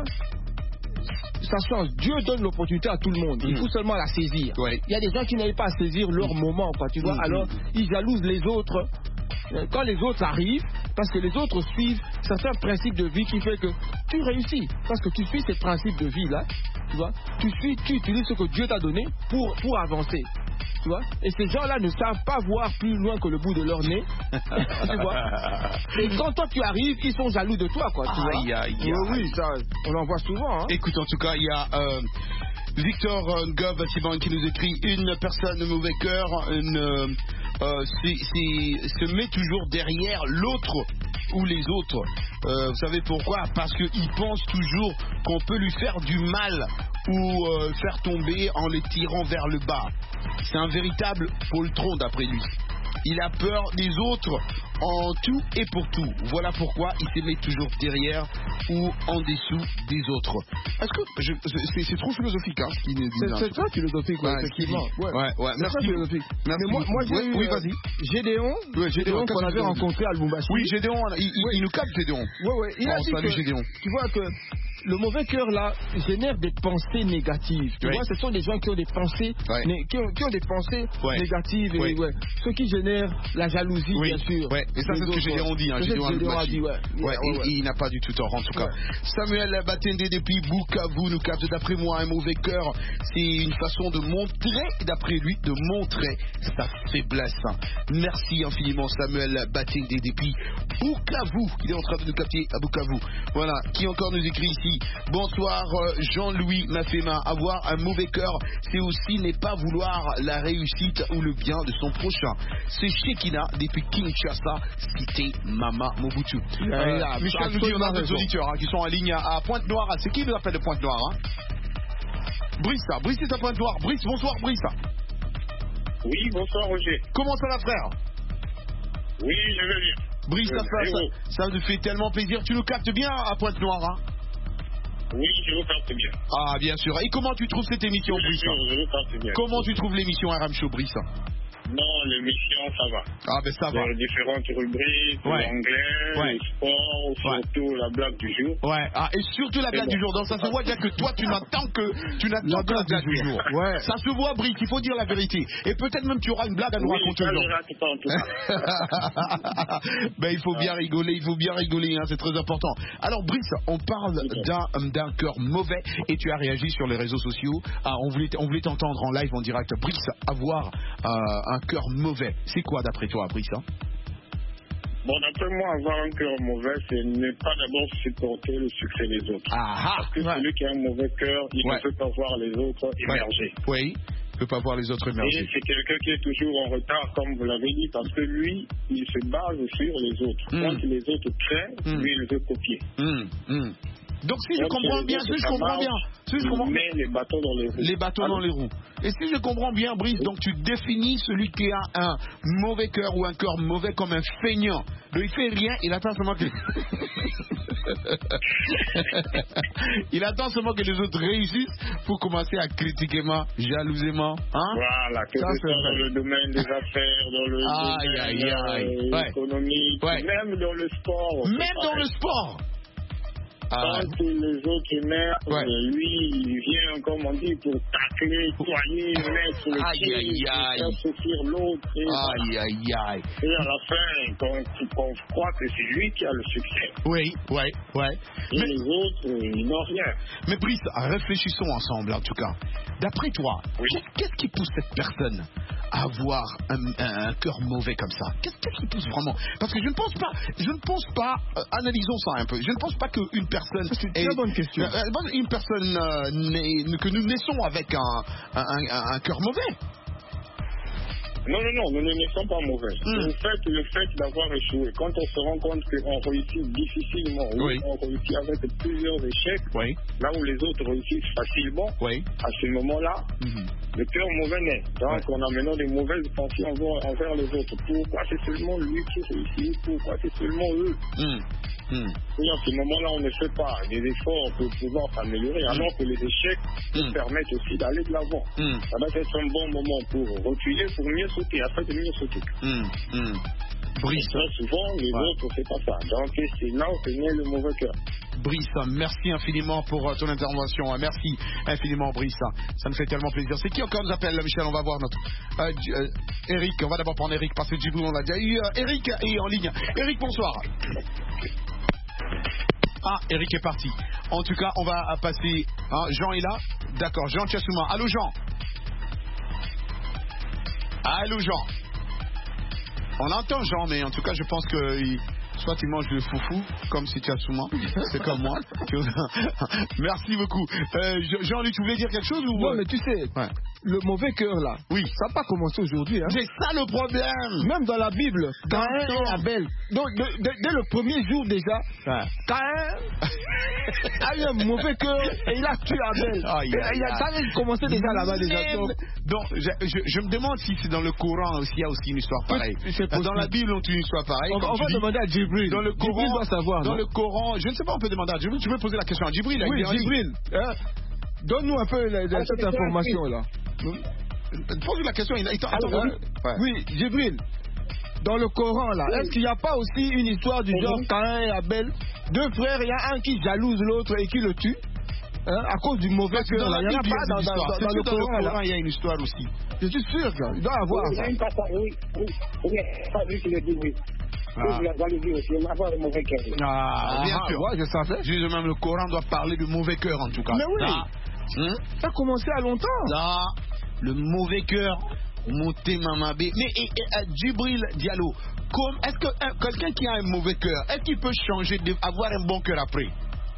sa chance. Dieu donne l'opportunité à tout le monde. Il mmh. faut seulement la saisir. Ouais. Il y a des gens qui n'arrivent pas à saisir leur mmh. moment, quoi. Tu vois. Mmh. Alors ils jalousent les autres. Quand les autres arrivent, parce que les autres suivent certains principes de vie qui fait que tu réussis. Parce que tu suis ces principes de vie là. Tu vois. Tu suis, tu utilises ce que Dieu t'a donné pour pour avancer. Tu vois? Et ces gens-là ne savent pas voir plus loin que le bout de leur nez. Tu vois? Et quand toi tu arrives, ils sont jaloux de toi, quoi. Tu vois? Aïe, aïe, aïe. Oui, oui, ça, on en voit souvent. Hein. Écoute, en tout cas, il y a euh, Victor euh, Gov qui nous écrit une personne de mauvais cœur, une, euh, euh, c'est, c'est, se met toujours derrière l'autre ou les autres. Euh, vous savez pourquoi? Parce qu'il pense toujours qu'on peut lui faire du mal ou euh, faire tomber en les tirant vers le bas. C'est un véritable poltron d'après lui. Il a peur des autres en tout et pour tout. Voilà pourquoi il se met toujours derrière ou en dessous des autres. Est-ce que je, c'est, c'est trop philosophique, hein, ce qu'il dit. C'est, c'est très philosophique, ouais, ouais, effectivement. Ouais, ouais, ouais. C'est très philosophique. Merci. Mais moi, moi j'ai ouais, eu, oui, euh, vas-y. Gédéon, ouais, Gédéon, Gédéon qu'on avait rencontré à Lubumbashi. Oui, Gédéon, il, il, ouais. il nous capte, Gédéon. Ouais, ouais. Il oh, a dit salut, que, Gédéon. Tu vois que le mauvais cœur là génère des pensées négatives. Tu ouais. vois, ce sont des gens qui ont des pensées, ouais. né- qui, ont, qui ont des pensées ouais. négatives et ouais. Ouais, ce qui génère la jalousie, oui. bien sûr. Ouais. Et ça, c'est ce que Gédéon dit. Hein, Gédéon a dit, ouais. ouais, ouais, il, ouais. il n'a pas du tout tort, en tout cas. Ouais. Samuel Batende depuis Bukavu nous capte. D'après moi, un mauvais cœur, c'est une façon de montrer, d'après lui, de montrer sa faiblesse. Merci infiniment, Samuel Batende depuis Bukavu. Il est en train de nous capter à Bukavu. Voilà. Qui encore nous écrit ici? Bonsoir, Jean-Louis Mafema. Avoir un mauvais cœur, c'est aussi ne pas vouloir la réussite ou le bien de son prochain. C'est Shekina depuis Kinshasa, cité Mama Mobutu. Euh, euh, Michel nous dit on a des auditeurs hein, qui sont en ligne à, à Pointe-Noire. C'est qui nous appelle de Pointe-Noire hein? Brice, Brice est à Pointe-Noire. Brice, bonsoir Brice. Oui, bonsoir Roger. Comment ça va frère? Oui, je vais bien. Brice, ça, ça, ça, ça nous fait tellement plaisir. Tu nous captes bien à Pointe-Noire hein? Oui, je vous capte bien. Ah, bien sûr. Et comment tu trouves cette émission, oui, Brice? Je vous capte bien. Comment tu trouves l'émission R M Show, Brice? Non, l'émission, ça va. Ah, ben ça va. Les différentes rubriques, ouais. l'anglais, ouais. le sport, surtout ouais. la blague du jour. Ouais, ah, et surtout la blague bon. du jour. Donc ça se voit bien que toi, tu n'attends que, tu n'attends que la blague du jour. Ouais. Ça se voit, Brice, il faut dire la vérité. Et peut-être même tu auras une blague à nous oui, raconter. Ça, je rate pas, en tout cas. Ben, il faut bien rigoler, il faut bien rigoler, hein, c'est très important. Alors, Brice, on parle okay. d'un, d'un cœur mauvais et tu as réagi sur les réseaux sociaux. Ah, on voulait, on voulait t'entendre en live, en direct. Brice, avoir euh, un cœur mauvais. C'est quoi d'après toi, Brice hein? Bon, d'après moi, avoir un cœur mauvais, c'est ne pas d'abord supporter le succès des autres. Ah, Parce que ouais. celui qui a un mauvais cœur, il Ouais. ne peut pas voir les autres émerger. Ouais. Oui, il ne peut pas voir les autres Et émerger. c'est quelqu'un qui est toujours en retard, comme vous l'avez dit, parce que lui, il se base sur les autres. Mm. Quand les autres créent, Mm. lui, il veut copier. Hum, hum. Donc si je Donc, comprends les bien, autres, si je ça comprends marche, bien, si je il comprends met les bâtons dans les roues. les bâtons Alors, dans les roues. Et si je comprends bien, Brice, donc tu définis celui qui a un mauvais cœur ou un cœur mauvais comme un feignant. Donc il fait rien, il attend seulement que il attend seulement que les autres réussissent pour commencer à critiquer moi, jalousement, hein? Voilà, que Ça, ce c'est soit dans vrai. le domaine des affaires, dans le Aïe, domaine aïe, aïe. euh, Ouais. économique, Ouais. même dans le sport. c'est Même dans pareil. le sport. Ah, Quand les autres émergent, Ouais. lui, il vient, comme on dit, pour tacler, toyer, mettre le Aïe, pied, aïe, aïe. faire souffrir l'autre. Et, aïe, aïe, aïe. et à la fin, quand on croit que c'est lui qui a le succès. Oui, ouais, ouais. Et Mais, les autres, euh, ils n'ont rien. mais Brice, réfléchissons ensemble en tout cas. D'après toi, qu'est- qu'est-ce qui pousse cette personne à avoir un, un- un cœur mauvais comme ça? Qu'est-ce qu'est-ce qui pousse vraiment? Parce que je ne pense pas, je ne pense pas, euh, analysons ça un peu, je ne pense pas qu'une personne... C'est une très bonne question. Euh, euh, une personne euh, née- que nous naissons avec un, un, un- un cœur mauvais. Non, non, non, nous ne naissons pas mauvais. Mm. Le fait, le fait d'avoir échoué, quand on se rend compte qu'on réussit difficilement, ou Oui. on réussit avec plusieurs échecs, Oui, là où les autres réussissent facilement, oui. à ce moment-là, Mhm. le cœur mauvais naît. Donc, Ouais. on a maintenant des mauvaises pensées envers, envers les autres. Pourquoi c'est seulement lui qui réussit? Pourquoi c'est seulement eux? Mm. Mm. Et à ce moment-là, on ne fait pas des efforts pour pouvoir s'améliorer, alors que les échecs nous Mm. permettent aussi d'aller de l'avant. Mm. Ça va être un bon moment pour reculer, pour mieux sauter, afin de mieux sauter. Mm. Mm. Brice, Très souvent, les Ouais. autres, c'est pas ça. Donc, c'est là où c'est né le mauvais cœur. Brice, merci infiniment pour euh, ton intervention. Euh, Merci infiniment, Brice. Ça me fait tellement plaisir. C'est qui encore nous appelle, Michel? On va voir notre... Euh, J- euh, Eric, on va d'abord prendre Eric, parce que Djibril, on l'a déjà eu. Euh, Eric est en ligne. Eric, bonsoir. Ah, Eric est parti. En tout cas, on va passer... Hein, Jean est là? D'accord, Jean Tchassouma. Allô, Jean? Allô, Jean? On entend Jean, mais en tout cas, je pense que... il- Soit il mange le foufou, comme si tu as souvent, c'est comme moi. Merci beaucoup. Euh, Jean-Luc, tu voulais dire quelque chose ou... Non, mais tu sais, Ouais. le mauvais cœur là, Oui. ça n'a pas commencé aujourd'hui. Hein. C'est ça le problème. Même dans la Bible, Caïn et Abel. Donc, de- de- dès le premier jour déjà, Ouais. Caïn a eu un mauvais cœur et il a tué Abel. Aïe, Et aïe, il a aïe. ça a commencé déjà là-bas déjà. Donc, Donc, je, je- je me demande si c'est dans le Coran aussi, il y a aussi une histoire pareille. c'est possible. Dans la Bible, on a une histoire pareille. on, comme on tu va dis. demander à Djibril. Dans le Djibril Coran, doit savoir. dans non le Coran, je ne sais pas, on peut demander à Djibril. Tu veux poser la question à Djibril? là, Oui, il est en ligne. Djibril. hein, Donne-nous un peu la- la- cette information là. Pose-lui la question. Il, il, attends, attends, Hein? ouais. Oui, Djibril. Dans le Coran là, est-ce qu'il n'y a pas aussi une histoire du genre Caïn et Abel? Deux frères, il y a un qui jalouse l'autre et qui le tue. Hein, à cause du mauvais Parce que cœur dans là. la Il n'y en a Bible, il y a pas une dans, dans, histoire. dans, C'est dans que le dans le Coran là. Coran, il y a une histoire aussi. Je suis sûr qu'il doit avoir Oui, il y ça. a une passage, oui, oui, oui, pas lui qui le dit, oui. Ah. Oui, dans le dit aussi, on va avoir le mauvais cœur. Ah, bien Ah, sûr. ouais, je savais. Juste même le Coran doit parler de mauvais cœur en tout cas. Mais oui. Là, hein, Ça a commencé à longtemps. là, le mauvais cœur, monté mamabé. Mais et, et, euh, Djibril Diallo, comme- est-ce que euh, quelqu'un qui a un mauvais cœur, est-ce qu'il peut changer, de, avoir un bon cœur après?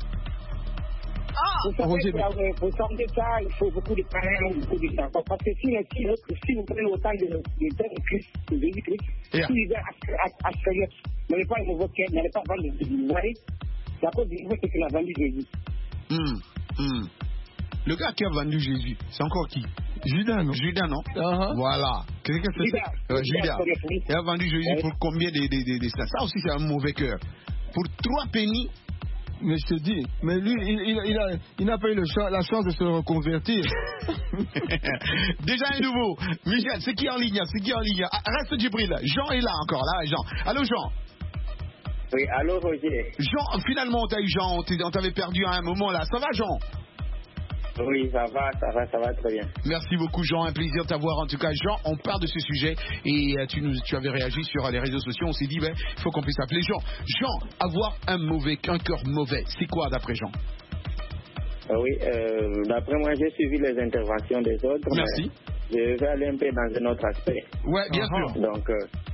Vous savez, Roger, pour, euh, pour changer ça, il faut beaucoup de temps, beaucoup de temps. Parce que si, si, si vous prenez autant de, de temps de Christ, de Jésus-Christ, Yeah. si il est à ce que n'allez pas le mauvais cœur, n'allez pas vendre du mari, c'est à cause du mauvais qu'il a vendu Jésus. Hum, hum. Le gars qui a vendu Jésus, c'est encore qui? Judas, non? Judas, non? Uh-huh. Voilà. Quelqu'un qui Judas. fait euh, Judas. Judas. Il a vendu Jésus Ouais. pour combien de, de, de, de ça? Ça aussi, c'est un mauvais cœur. Pour trois pennies. Mais je te dis, mais lui, il, il, il a- il n'a pas eu le cha- la chance de se reconvertir. Déjà un nouveau. Michel, c'est qui en ligne? C'est qui en ligne? Ah, reste Djibril. Jean est là encore, là, Jean. Allô, Jean? Oui, allô, Roger. Jean, finalement, on t'a eu Jean. On t'est- on t'avait perdu à un moment, là. Ça va, Jean? Oui, ça va, ça va, ça va très bien. Merci beaucoup, Jean. Un plaisir de t'avoir. En tout cas, Jean, on part de ce sujet. Et euh, tu, nous, tu avais réagi sur euh, les réseaux sociaux. On s'est dit, ben, il faut qu'on puisse appeler Jean. Jean, avoir un mauvais, un cœur mauvais, c'est quoi d'après Jean? Ah oui, euh, d'après moi, j'ai suivi les interventions des autres. Merci. mais Je vais aller un peu dans un autre aspect. Ouais, bien sûr. Donc, euh,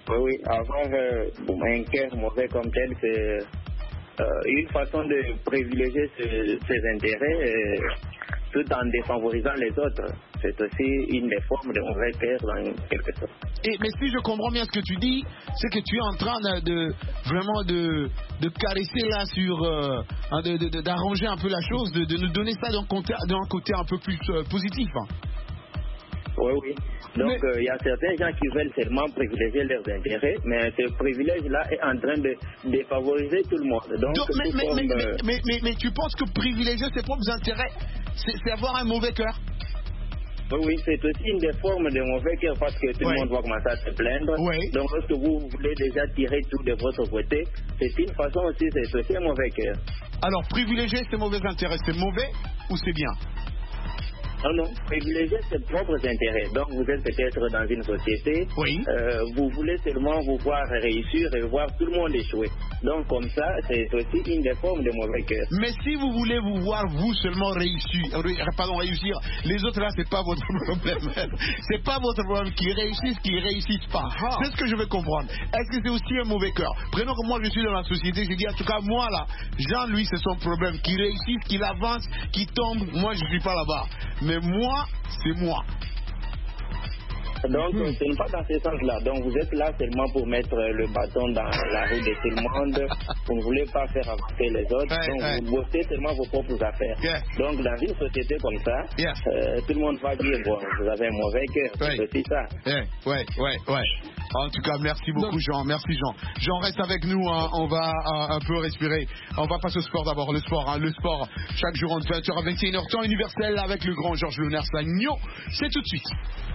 Oui, oui, avoir euh, un cœur mauvais comme tel, c'est euh, une façon de privilégier ses, ses intérêts euh, tout en défavorisant les autres. C'est aussi une des formes de mauvais cœur dans quelque sorte. Et, mais si je comprends bien ce que tu dis, c'est que tu es en train de, de vraiment de, de caresser là sur, euh, de, de, de, d'arranger un peu la chose, de, de nous donner ça d'un côté, d'un côté un peu plus euh, positif. Hein. Oui, oui. Donc, il euh, y a certains gens qui veulent seulement privilégier leurs intérêts, mais ce privilège-là est en train de défavoriser tout le monde. Donc, Donc mais, mais, comme, mais, euh... mais, mais, mais, mais tu penses que privilégier ses propres intérêts, c'est, c'est avoir un mauvais cœur? Oui, oui, c'est aussi une des formes de mauvais cœur parce que tout ouais. le monde va commencer à se plaindre. Ouais. Donc, lorsque vous voulez déjà tirer tout de votre côté, c'est une façon aussi, c'est aussi un mauvais cœur. Alors, privilégier ses mauvais intérêts, c'est mauvais ou c'est bien? Non, non, privilégier ses propres intérêts. Donc, vous êtes peut-être dans une société, oui. euh, vous voulez seulement vous voir réussir et voir tout le monde échouer. Donc, comme ça, c'est aussi une des formes de mauvais cœur. Mais si vous voulez vous voir vous seulement réussir, pardon, réussir, les autres là, c'est pas votre problème. C'est pas votre problème qu'ils réussissent, qu'ils réussissent pas. Ah. C'est ce que je veux comprendre. Est-ce que c'est aussi un mauvais cœur? Prenons que moi, je suis dans la société, j'ai dit, en tout cas, moi là, Jean, lui, c'est son problème. Qu'il réussisse, qu'il avance, qu'il tombe, moi, je suis pas là-bas. Mais moi, c'est moi. Donc, mmh. ce n'est pas dans ce sens-là. Donc, vous êtes là seulement pour mettre le bâton dans la roue de tout le monde. Vous ne voulez pas faire avancer les autres. Ouais, donc, ouais. vous bossez seulement vos propres affaires. Yeah. Donc, dans une société comme ça, yeah. euh, tout le monde va dire, bon, vous avez un mauvais cœur. Ouais. C'est aussi ça. Ouais, ouais, ouais, ouais. En tout cas, merci beaucoup, Jean. Merci, Jean. Jean, reste avec nous. Hein. On va euh, un peu respirer. On va passer au sport d'abord. Le sport, hein. Le sport, chaque jour entre vingt heures à vingt et une heures, temps universel avec le grand Georges Léonard Sagnon. C'est tout de suite.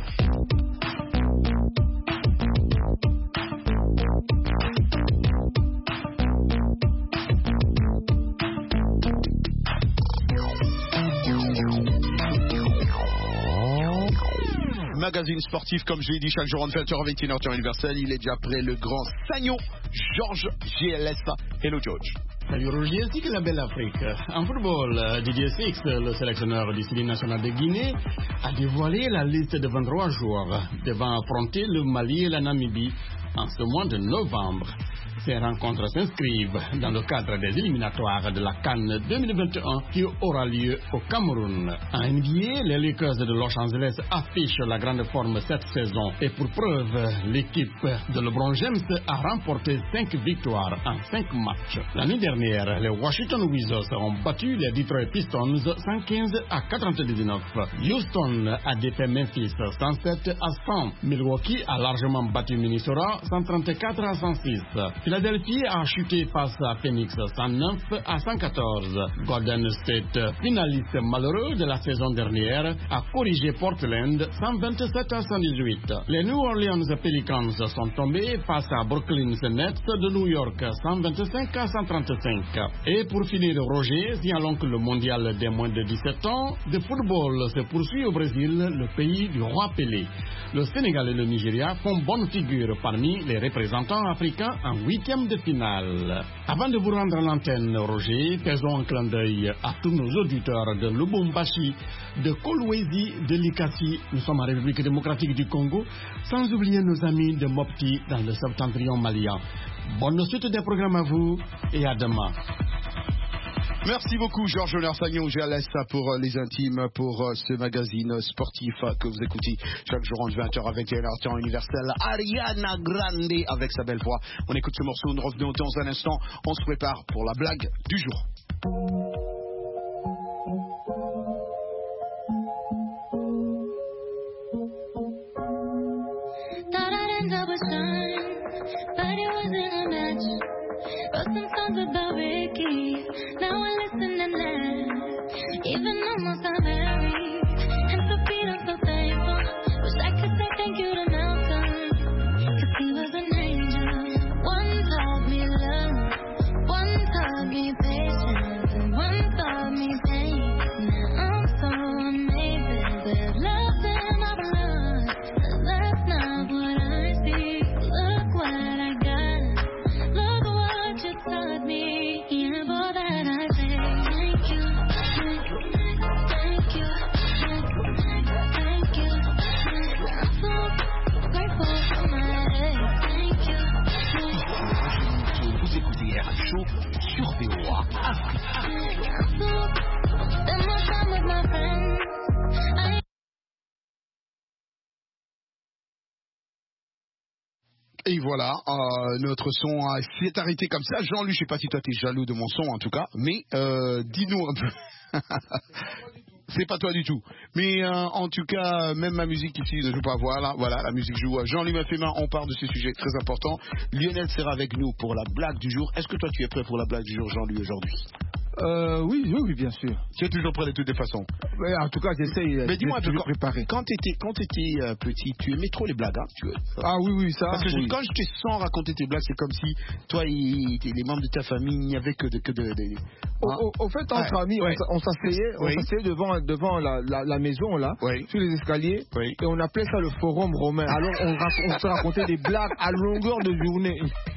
Magazine sportif, comme je l'ai dit, chaque jour entre vingt heures à vingt et une heures, temps universel. Il est déjà prêt, le grand Sagnon, Georges G L S. Hello, George. Salut Roger, ainsi que la belle Afrique. En football, Didier Six, le sélectionneur du Stade national de Guinée, a dévoilé la liste de vingt-trois joueurs devant affronter le Mali et la Namibie en ce mois de novembre. Ces rencontres s'inscrivent dans le cadre des éliminatoires de la CAN deux mille vingt et un qui aura lieu au Cameroun. En N B A, les Lakers de Los Angeles affichent la grande forme cette saison et pour preuve, l'équipe de LeBron James a remporté cinq victoires en cinq matchs. L'année dernière, les Washington Wizards ont battu les Detroit Pistons cent quinze à quatre-vingt-dix-neuf. Houston a défait Memphis cent sept à cent. Milwaukee a largement battu Minnesota cent trente-quatre à cent six. Philadelphie a chuté face à Phoenix cent neuf à cent quatorze. Golden State, finaliste malheureux de la saison dernière, a corrigé Portland cent vingt-sept à cent dix-huit. Les New Orleans Pelicans sont tombés face à Brooklyn Nets de New York cent vingt-cinq à cent trente-cinq. Et pour finir, Roger, signalons que le mondial des moins de dix-sept ans de football se poursuit au Brésil, le pays du roi Pelé. Le Sénégal et le Nigeria font bonne figure parmi les représentants africains en huitième de finale. Avant de vous rendre à l'antenne, Roger, faisons un clin d'œil à tous nos auditeurs de Lubumbashi, de Kolwezi, de Likasi, nous sommes en République démocratique du Congo, sans oublier nos amis de Mopti dans le septentrion malien. Bonne suite des programmes à vous et à demain. Merci beaucoup, Georges Léonard Sagnon, G L S, pour les intimes, pour ce magazine sportif que vous écoutez chaque jour entre vingt heures à vingt et une heures, temps universel. Ariana Grande avec sa belle voix. On écoute ce morceau, nous revenons dans un instant. On se prépare pour la blague du jour. Even almost I'm married, and for Pete I'm so thankful. Wish I could say thank you to Malcolm, cause he was an angel. One taught me love, one taught me patience, and one taught me pain. Now I'm so amazing, but love's in my blood, but that's not what I see. Look what I got, look what you taught me. Et voilà, euh, notre son euh, s'est arrêté comme ça. Jean-Luc, je sais pas si toi t'es jaloux de mon son en tout cas, mais euh, dis-nous un peu. C'est pas toi du tout. Mais euh, en tout cas, même ma musique ici ne joue pas. Voilà, voilà, la musique joue. Jean-Louis Maffema, on parle de ce sujet très important. Lionel sera avec nous pour la blague du jour. Est-ce que toi tu es prêt pour la blague du jour, Jean-Louis, aujourd'hui? Euh, oui, oui, oui, bien sûr. Tu es toujours prêt de toutes les façons. Mais en tout cas, j'essaye. Mais dis-moi un peu, quand, préparé. quand tu étais, quand étais euh, petit, tu aimais trop les blagues, hein, tu, Ah oui, oui, ça. Parce que oui. je, quand je te sens raconter tes blagues, c'est comme si toi et les membres de ta famille, il n'y avait que de. Que de, de au, hein? au, au fait, entre ouais. amis, ouais. on s'asseyait oui. on s'asseyait devant, devant la, la, la maison, là, oui. sur les escaliers, oui. et on appelait ça le forum romain. Alors, on, on se racontait des blagues à longueur de journée.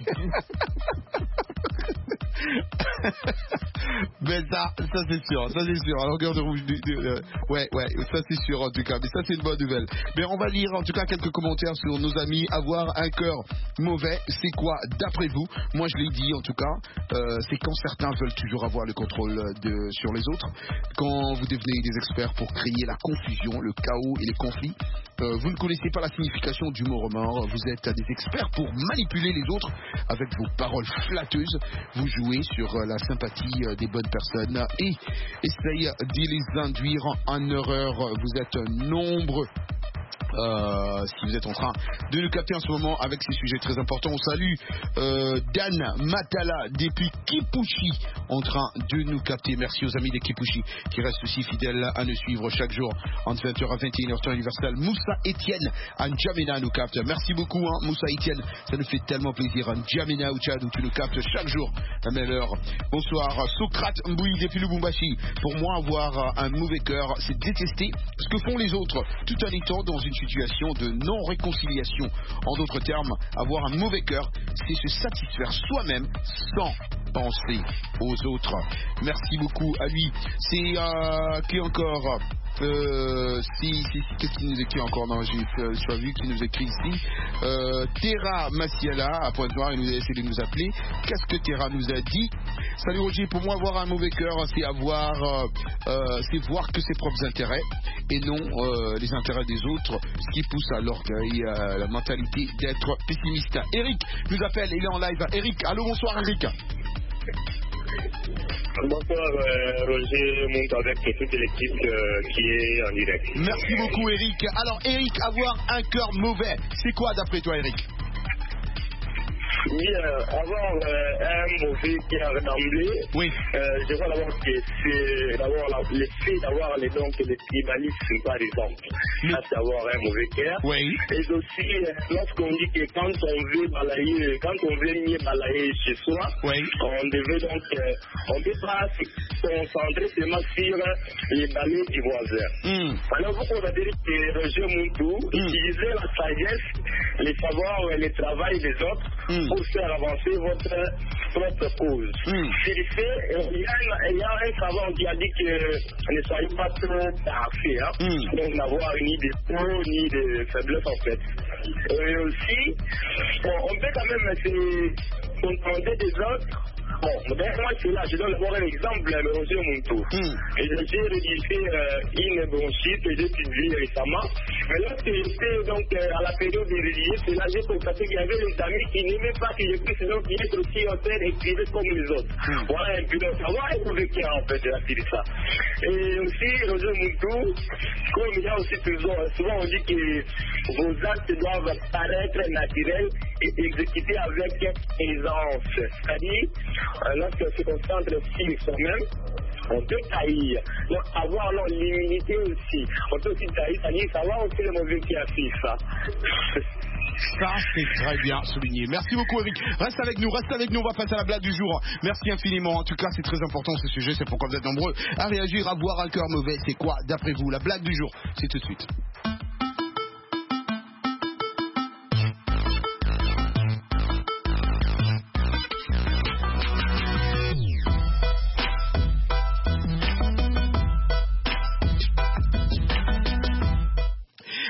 Mais ça, ça c'est sûr, ça c'est sûr. À longueur de rouge, de, de, de, ouais, ouais, ça c'est sûr en tout cas. Mais ça c'est une bonne nouvelle. Mais on va lire en tout cas quelques commentaires sur nos amis. Avoir un cœur mauvais, c'est quoi d'après vous? Moi je l'ai dit en tout cas, euh, c'est quand certains veulent toujours avoir le contrôle de, sur les autres. Quand vous devenez des experts pour créer la confusion, le chaos et les conflits. Euh, vous ne connaissez pas la signification du mot remords. Vous êtes des experts pour manipuler les autres avec vos paroles flatteuses. Vous jouez sur euh, la sympathie euh, des bonnes personnes et essayez de les induire en erreur. Vous êtes nombreux. Euh, si vous êtes en train de nous capter en ce moment avec ces sujets très importants, on salue euh, Dan Matala depuis Kipushi en train de nous capter. Merci aux amis de Kipushi qui restent aussi fidèles à nous suivre chaque jour entre vingt heures à vingt et une heures temps universel. Moussa Etienne à N'Djamena nous capte. Merci beaucoup hein, Moussa Etienne, ça nous fait tellement plaisir. N'Djamena au Tchad où tu nous captes chaque jour à la même heure. Bonsoir Socrate Mbouyi depuis Lubumbashi. Pour moi avoir un mauvais cœur, c'est détester ce que font les autres tout en étant dans une situation de non-réconciliation. En d'autres termes, avoir un mauvais cœur, c'est se satisfaire soi-même sans penser aux autres. Merci beaucoup à lui. C'est euh, qui encore euh, si, si, qu'est-ce qui nous écrit encore? Non, j'ai euh, j'ai vu qu'il nous écrit ici. Euh, Terra Massiala à Pointe-Noire, il nous a essayé de nous appeler. Qu'est-ce que Terra nous a dit? Salut Roger, pour moi avoir un mauvais cœur, c'est avoir, euh, euh, c'est voir que ses propres intérêts et non euh, les intérêts des autres, ce qui pousse à l'orgueil, à la mentalité d'être pessimiste. Eric nous appelle, il est en live. Eric, allô, bonsoir Eric. Bonsoir euh, Roger, monte avec toute l'équipe euh, qui est en direct. Merci beaucoup Eric. Alors Eric, avoir un cœur mauvais, c'est quoi d'après toi Eric? Oui, euh, avoir euh, un mauvais cœur d'emblée, oui. euh, je vois d'abord que c'est d'avoir la, le fait d'avoir les dons que les tribalistes par exemple. Oui. Ça c'est avoir un mauvais cœur. Oui. Et aussi, euh, lorsqu'on dit que quand on veut balayer, quand on veut mieux balayer chez soi, oui. on devait donc, euh, on ne peut pas se concentrer seulement sur les balais du voisin. Mm. Alors vous pouvez dire que Roger Muntu mm. utilisait la sagesse, les savoirs et le travail des autres mm. pour faire avancer votre propre cause. Mm. C'est fait, il y, a, il y a un savant qui a dit que ne soyez pas trop parfait, hein? mm. donc n'avoir ni de défauts ni de faiblesse en fait. Et aussi, bon, on peut quand même se contenter des autres. Bon, ben, moi c'est là, je donne d'abord un exemple, le Roger Muntu. Mm. Et j'ai rédigé euh, une bronchite que j'ai publiée récemment. Mais lorsque j'étais donc euh, à la période de rédiger, c'est là j'ai constaté qu'il y avait des amis qui n'aimaient pas que je puisse donc être aussi auteur et écrire comme les autres. Mm. Voilà un peu donc avoir un mauvais cœur en fait, à dire ça. Et aussi, Roger Muntu, comme il y a aussi toujours, souvent on dit que vos actes doivent paraître naturels et exécutés avec aisance. C'est-à-dire, lorsqu'on se concentre sur soi-même, on peut taillir. Donc, avoir l'immunité aussi. On peut aussi taillir, c'est-à-dire savoir aussi le mauvais qui affiche ça. Ça, c'est très bien souligné. Merci beaucoup, Eric. Reste avec nous, reste avec nous. On va passer à la blague du jour. Merci infiniment. En tout cas, c'est très important ce sujet. C'est pourquoi vous êtes nombreux à réagir, à voir un cœur mauvais. C'est quoi, d'après vous, la blague du jour? C'est tout de suite.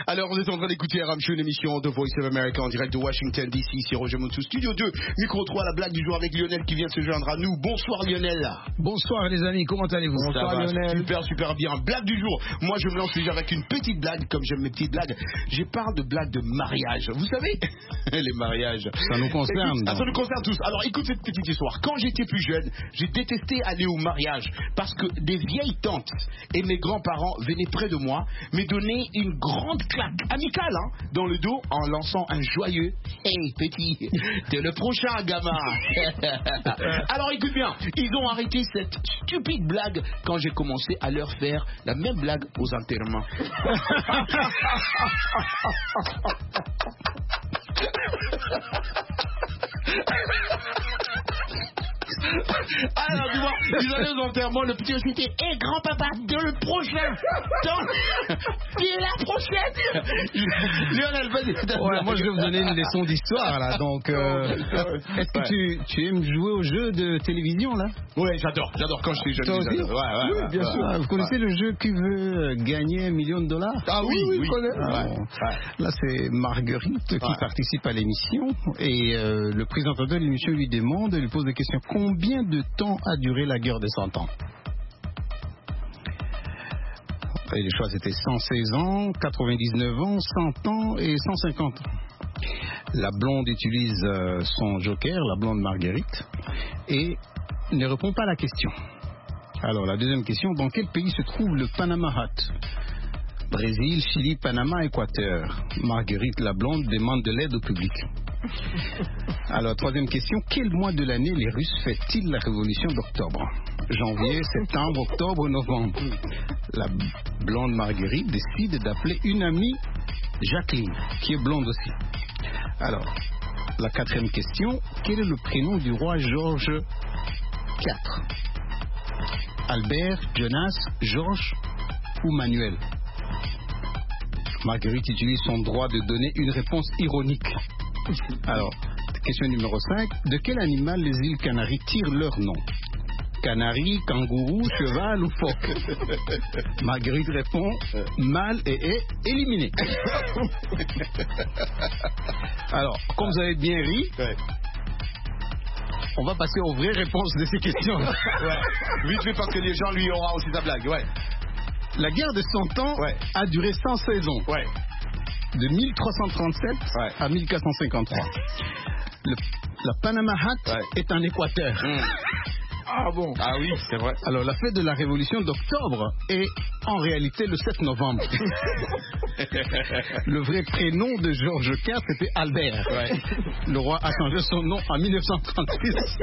Alors, vous êtes en train d'écouter R M Show, une émission de Voice of America en direct de Washington D C. C'est Roger Montou, Studio deux, Micro trois, la blague du jour avec Lionel qui vient de se joindre à nous. Bonsoir Lionel. Bonsoir les amis, comment allez-vous? Bonsoir Lionel. Super, super bien. Blague du jour. Moi, je me lance déjà avec une petite blague, comme j'aime mes petites blagues. Je parle de blagues de mariage. Vous savez, les mariages. Ça nous concerne. Écoute, ah, ça nous concerne tous. Alors, écoute cette petite histoire. Quand j'étais plus jeune, j'ai détesté aller au mariage parce que des vieilles tantes et mes grands-parents venaient près de moi me donner une grande claque amicale hein, dans le dos en lançant un joyeux « Hey petit, t'es le prochain gamin !» Alors écoute bien, ils ont arrêté cette stupide blague quand j'ai commencé à leur faire la même blague aux enterrements. Alors, tu vois, ils allaient aux enterrements, le petit aussi était, hé, grand-papa, de le prochain, donc, qui est la prochaine Lionel, vas-y. Ouais, moi, je vais vous donner une leçon d'histoire, là, donc, euh, est-ce que ouais. tu, tu aimes jouer aux jeux de télévision, là? Ouais, j'adore, j'adore quand j'étais jeune. Toi aussi? Ouais, ouais, oui, ouais, bien ouais, sûr. ouais, vous connaissez ouais. le jeu qui veut gagner un million de dollars? Ah oui, oui, oui. Je connais. Ah, bon. ouais. Là, c'est Marguerite qui ouais. participe à l'émission, et euh, le présentateur de l'émission lui demande, lui pose des questions. Combien de temps a duré la guerre de cent ans? Et les choix étaient cent seize ans, quatre-vingt-dix-neuf ans, cent ans et cent cinquante ans. La blonde utilise euh, son joker, la blonde Marguerite, et ne répond pas à la question. Alors la deuxième question, dans quel pays se trouve le Panama Hat? Brésil, Chili, Panama, Équateur. Marguerite la blonde demande de l'aide au public. Alors, troisième question, quel mois de l'année les Russes fêtent-ils la révolution d'octobre? Janvier, septembre, octobre, novembre. La blonde Marguerite décide d'appeler une amie, Jacqueline, qui est blonde aussi. Alors, la quatrième question, quel est le prénom du roi Georges quatre? Albert, Jonas, Georges ou Manuel? Marguerite utilise son droit de donner une réponse ironique. Alors, question numéro cinq. De quel animal les îles Canaries tirent leur nom? Canari, kangourou, cheval ou phoque? Marguerite répond, mâle et est éliminé. Alors, comme vous avez bien ri, ouais. on va passer aux vraies réponses de ces questions. Ouais. Vite fait parce que les gens lui auront aussi sa blague. Ouais. La guerre de cent ans ouais. a duré cent seize ans. Ouais. De mille trois cent trente-sept ouais. à mille quatre cent cinquante-trois. Le, la Panama Hat ouais. est en Équateur. Mmh. Ah bon? Ah oui, c'est vrai. Alors la fête de la révolution d'octobre est en réalité le sept novembre. Le vrai prénom de Georges quatre c'était Albert. Ouais. Le roi a changé son nom en mille neuf cent trente-six.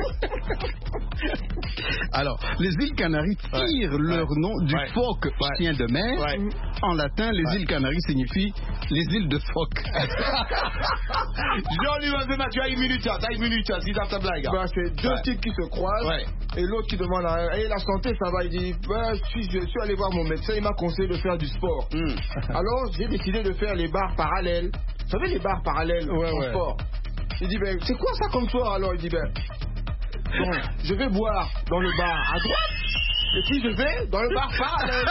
Alors, les îles Canaries tirent ouais. leur ouais. nom du ouais. phoque, ouais. chien de mer. Ouais. En latin, les ouais. îles Canaries signifient les îles de phoque. Jean-Louis Mathieu, tu as une minute, tu as une minute, c'est dans ta blague. Bah, c'est deux ouais. types qui se croisent. Ouais. Et l'autre qui demande à, et la santé, ça va. Il dit bah, je, suis, je suis allé voir mon médecin, il m'a conseillé de faire du sport. Mm. Alors j'ai décidé de faire les barres parallèles. Vous savez les barres parallèles ouais, en ouais. sport. Il dit ben c'est quoi ça comme sport? Alors il dit ben bon, je vais boire dans le bar à droite. Et puis je vais dans le bar parallèle.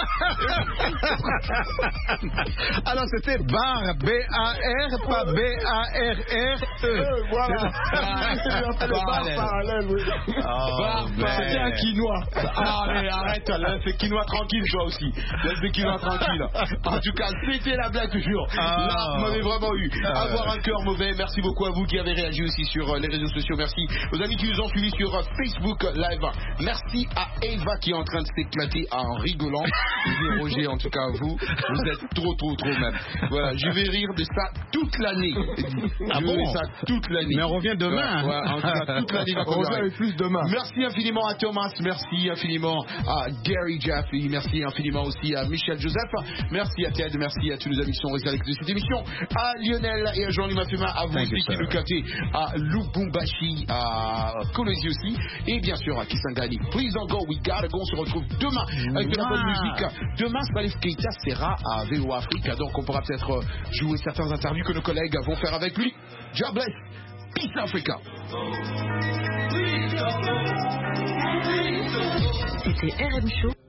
Alors c'était bar B A R, pas B A R R E. Euh, voilà. C'est le bar parallèle, oui. Oh, c'était un quinoa. Ah mais arrête, laisse le quinoa tranquille toi aussi. Laisse le quinoa tranquille. En tout cas, c'était la blague du jour. Ah. Là, vous m'avez vraiment eu. Ah. Avoir un cœur mauvais. Merci beaucoup à vous qui avez réagi aussi sur les réseaux sociaux. Merci aux amis qui nous ont suivis sur Facebook Live. Merci à Eva qui est en train de s'éclater en rigolant. Je dis Roger, en tout cas vous, vous êtes trop trop trop même. Voilà, je vais rire de ça toute l'année. Ah je bon? vais ça toute l'année. Mais on revient demain. Ouais, ouais, en tout cas, toute l'année va on revient avec plus demain. Merci infiniment à Thomas, merci infiniment à Gary Jaffe, merci infiniment aussi à Michel Joseph, merci à Ted, merci à tous nos amis qui sont restés avec nous cette émission, à Lionel et à Jean-Louis Mafema, à vous aussi qui nous captez, à Lubumbashi, à Colosi aussi, et bien sûr à Kisangani. Please don't go, we gotta go. On se retrouve demain avec de la bonne musique. Demain, Salif Keita sera à V O Africa, donc on pourra peut-être jouer certains interviews que nos collègues vont faire avec lui. God bless. Peace Africa. C'était R M Show.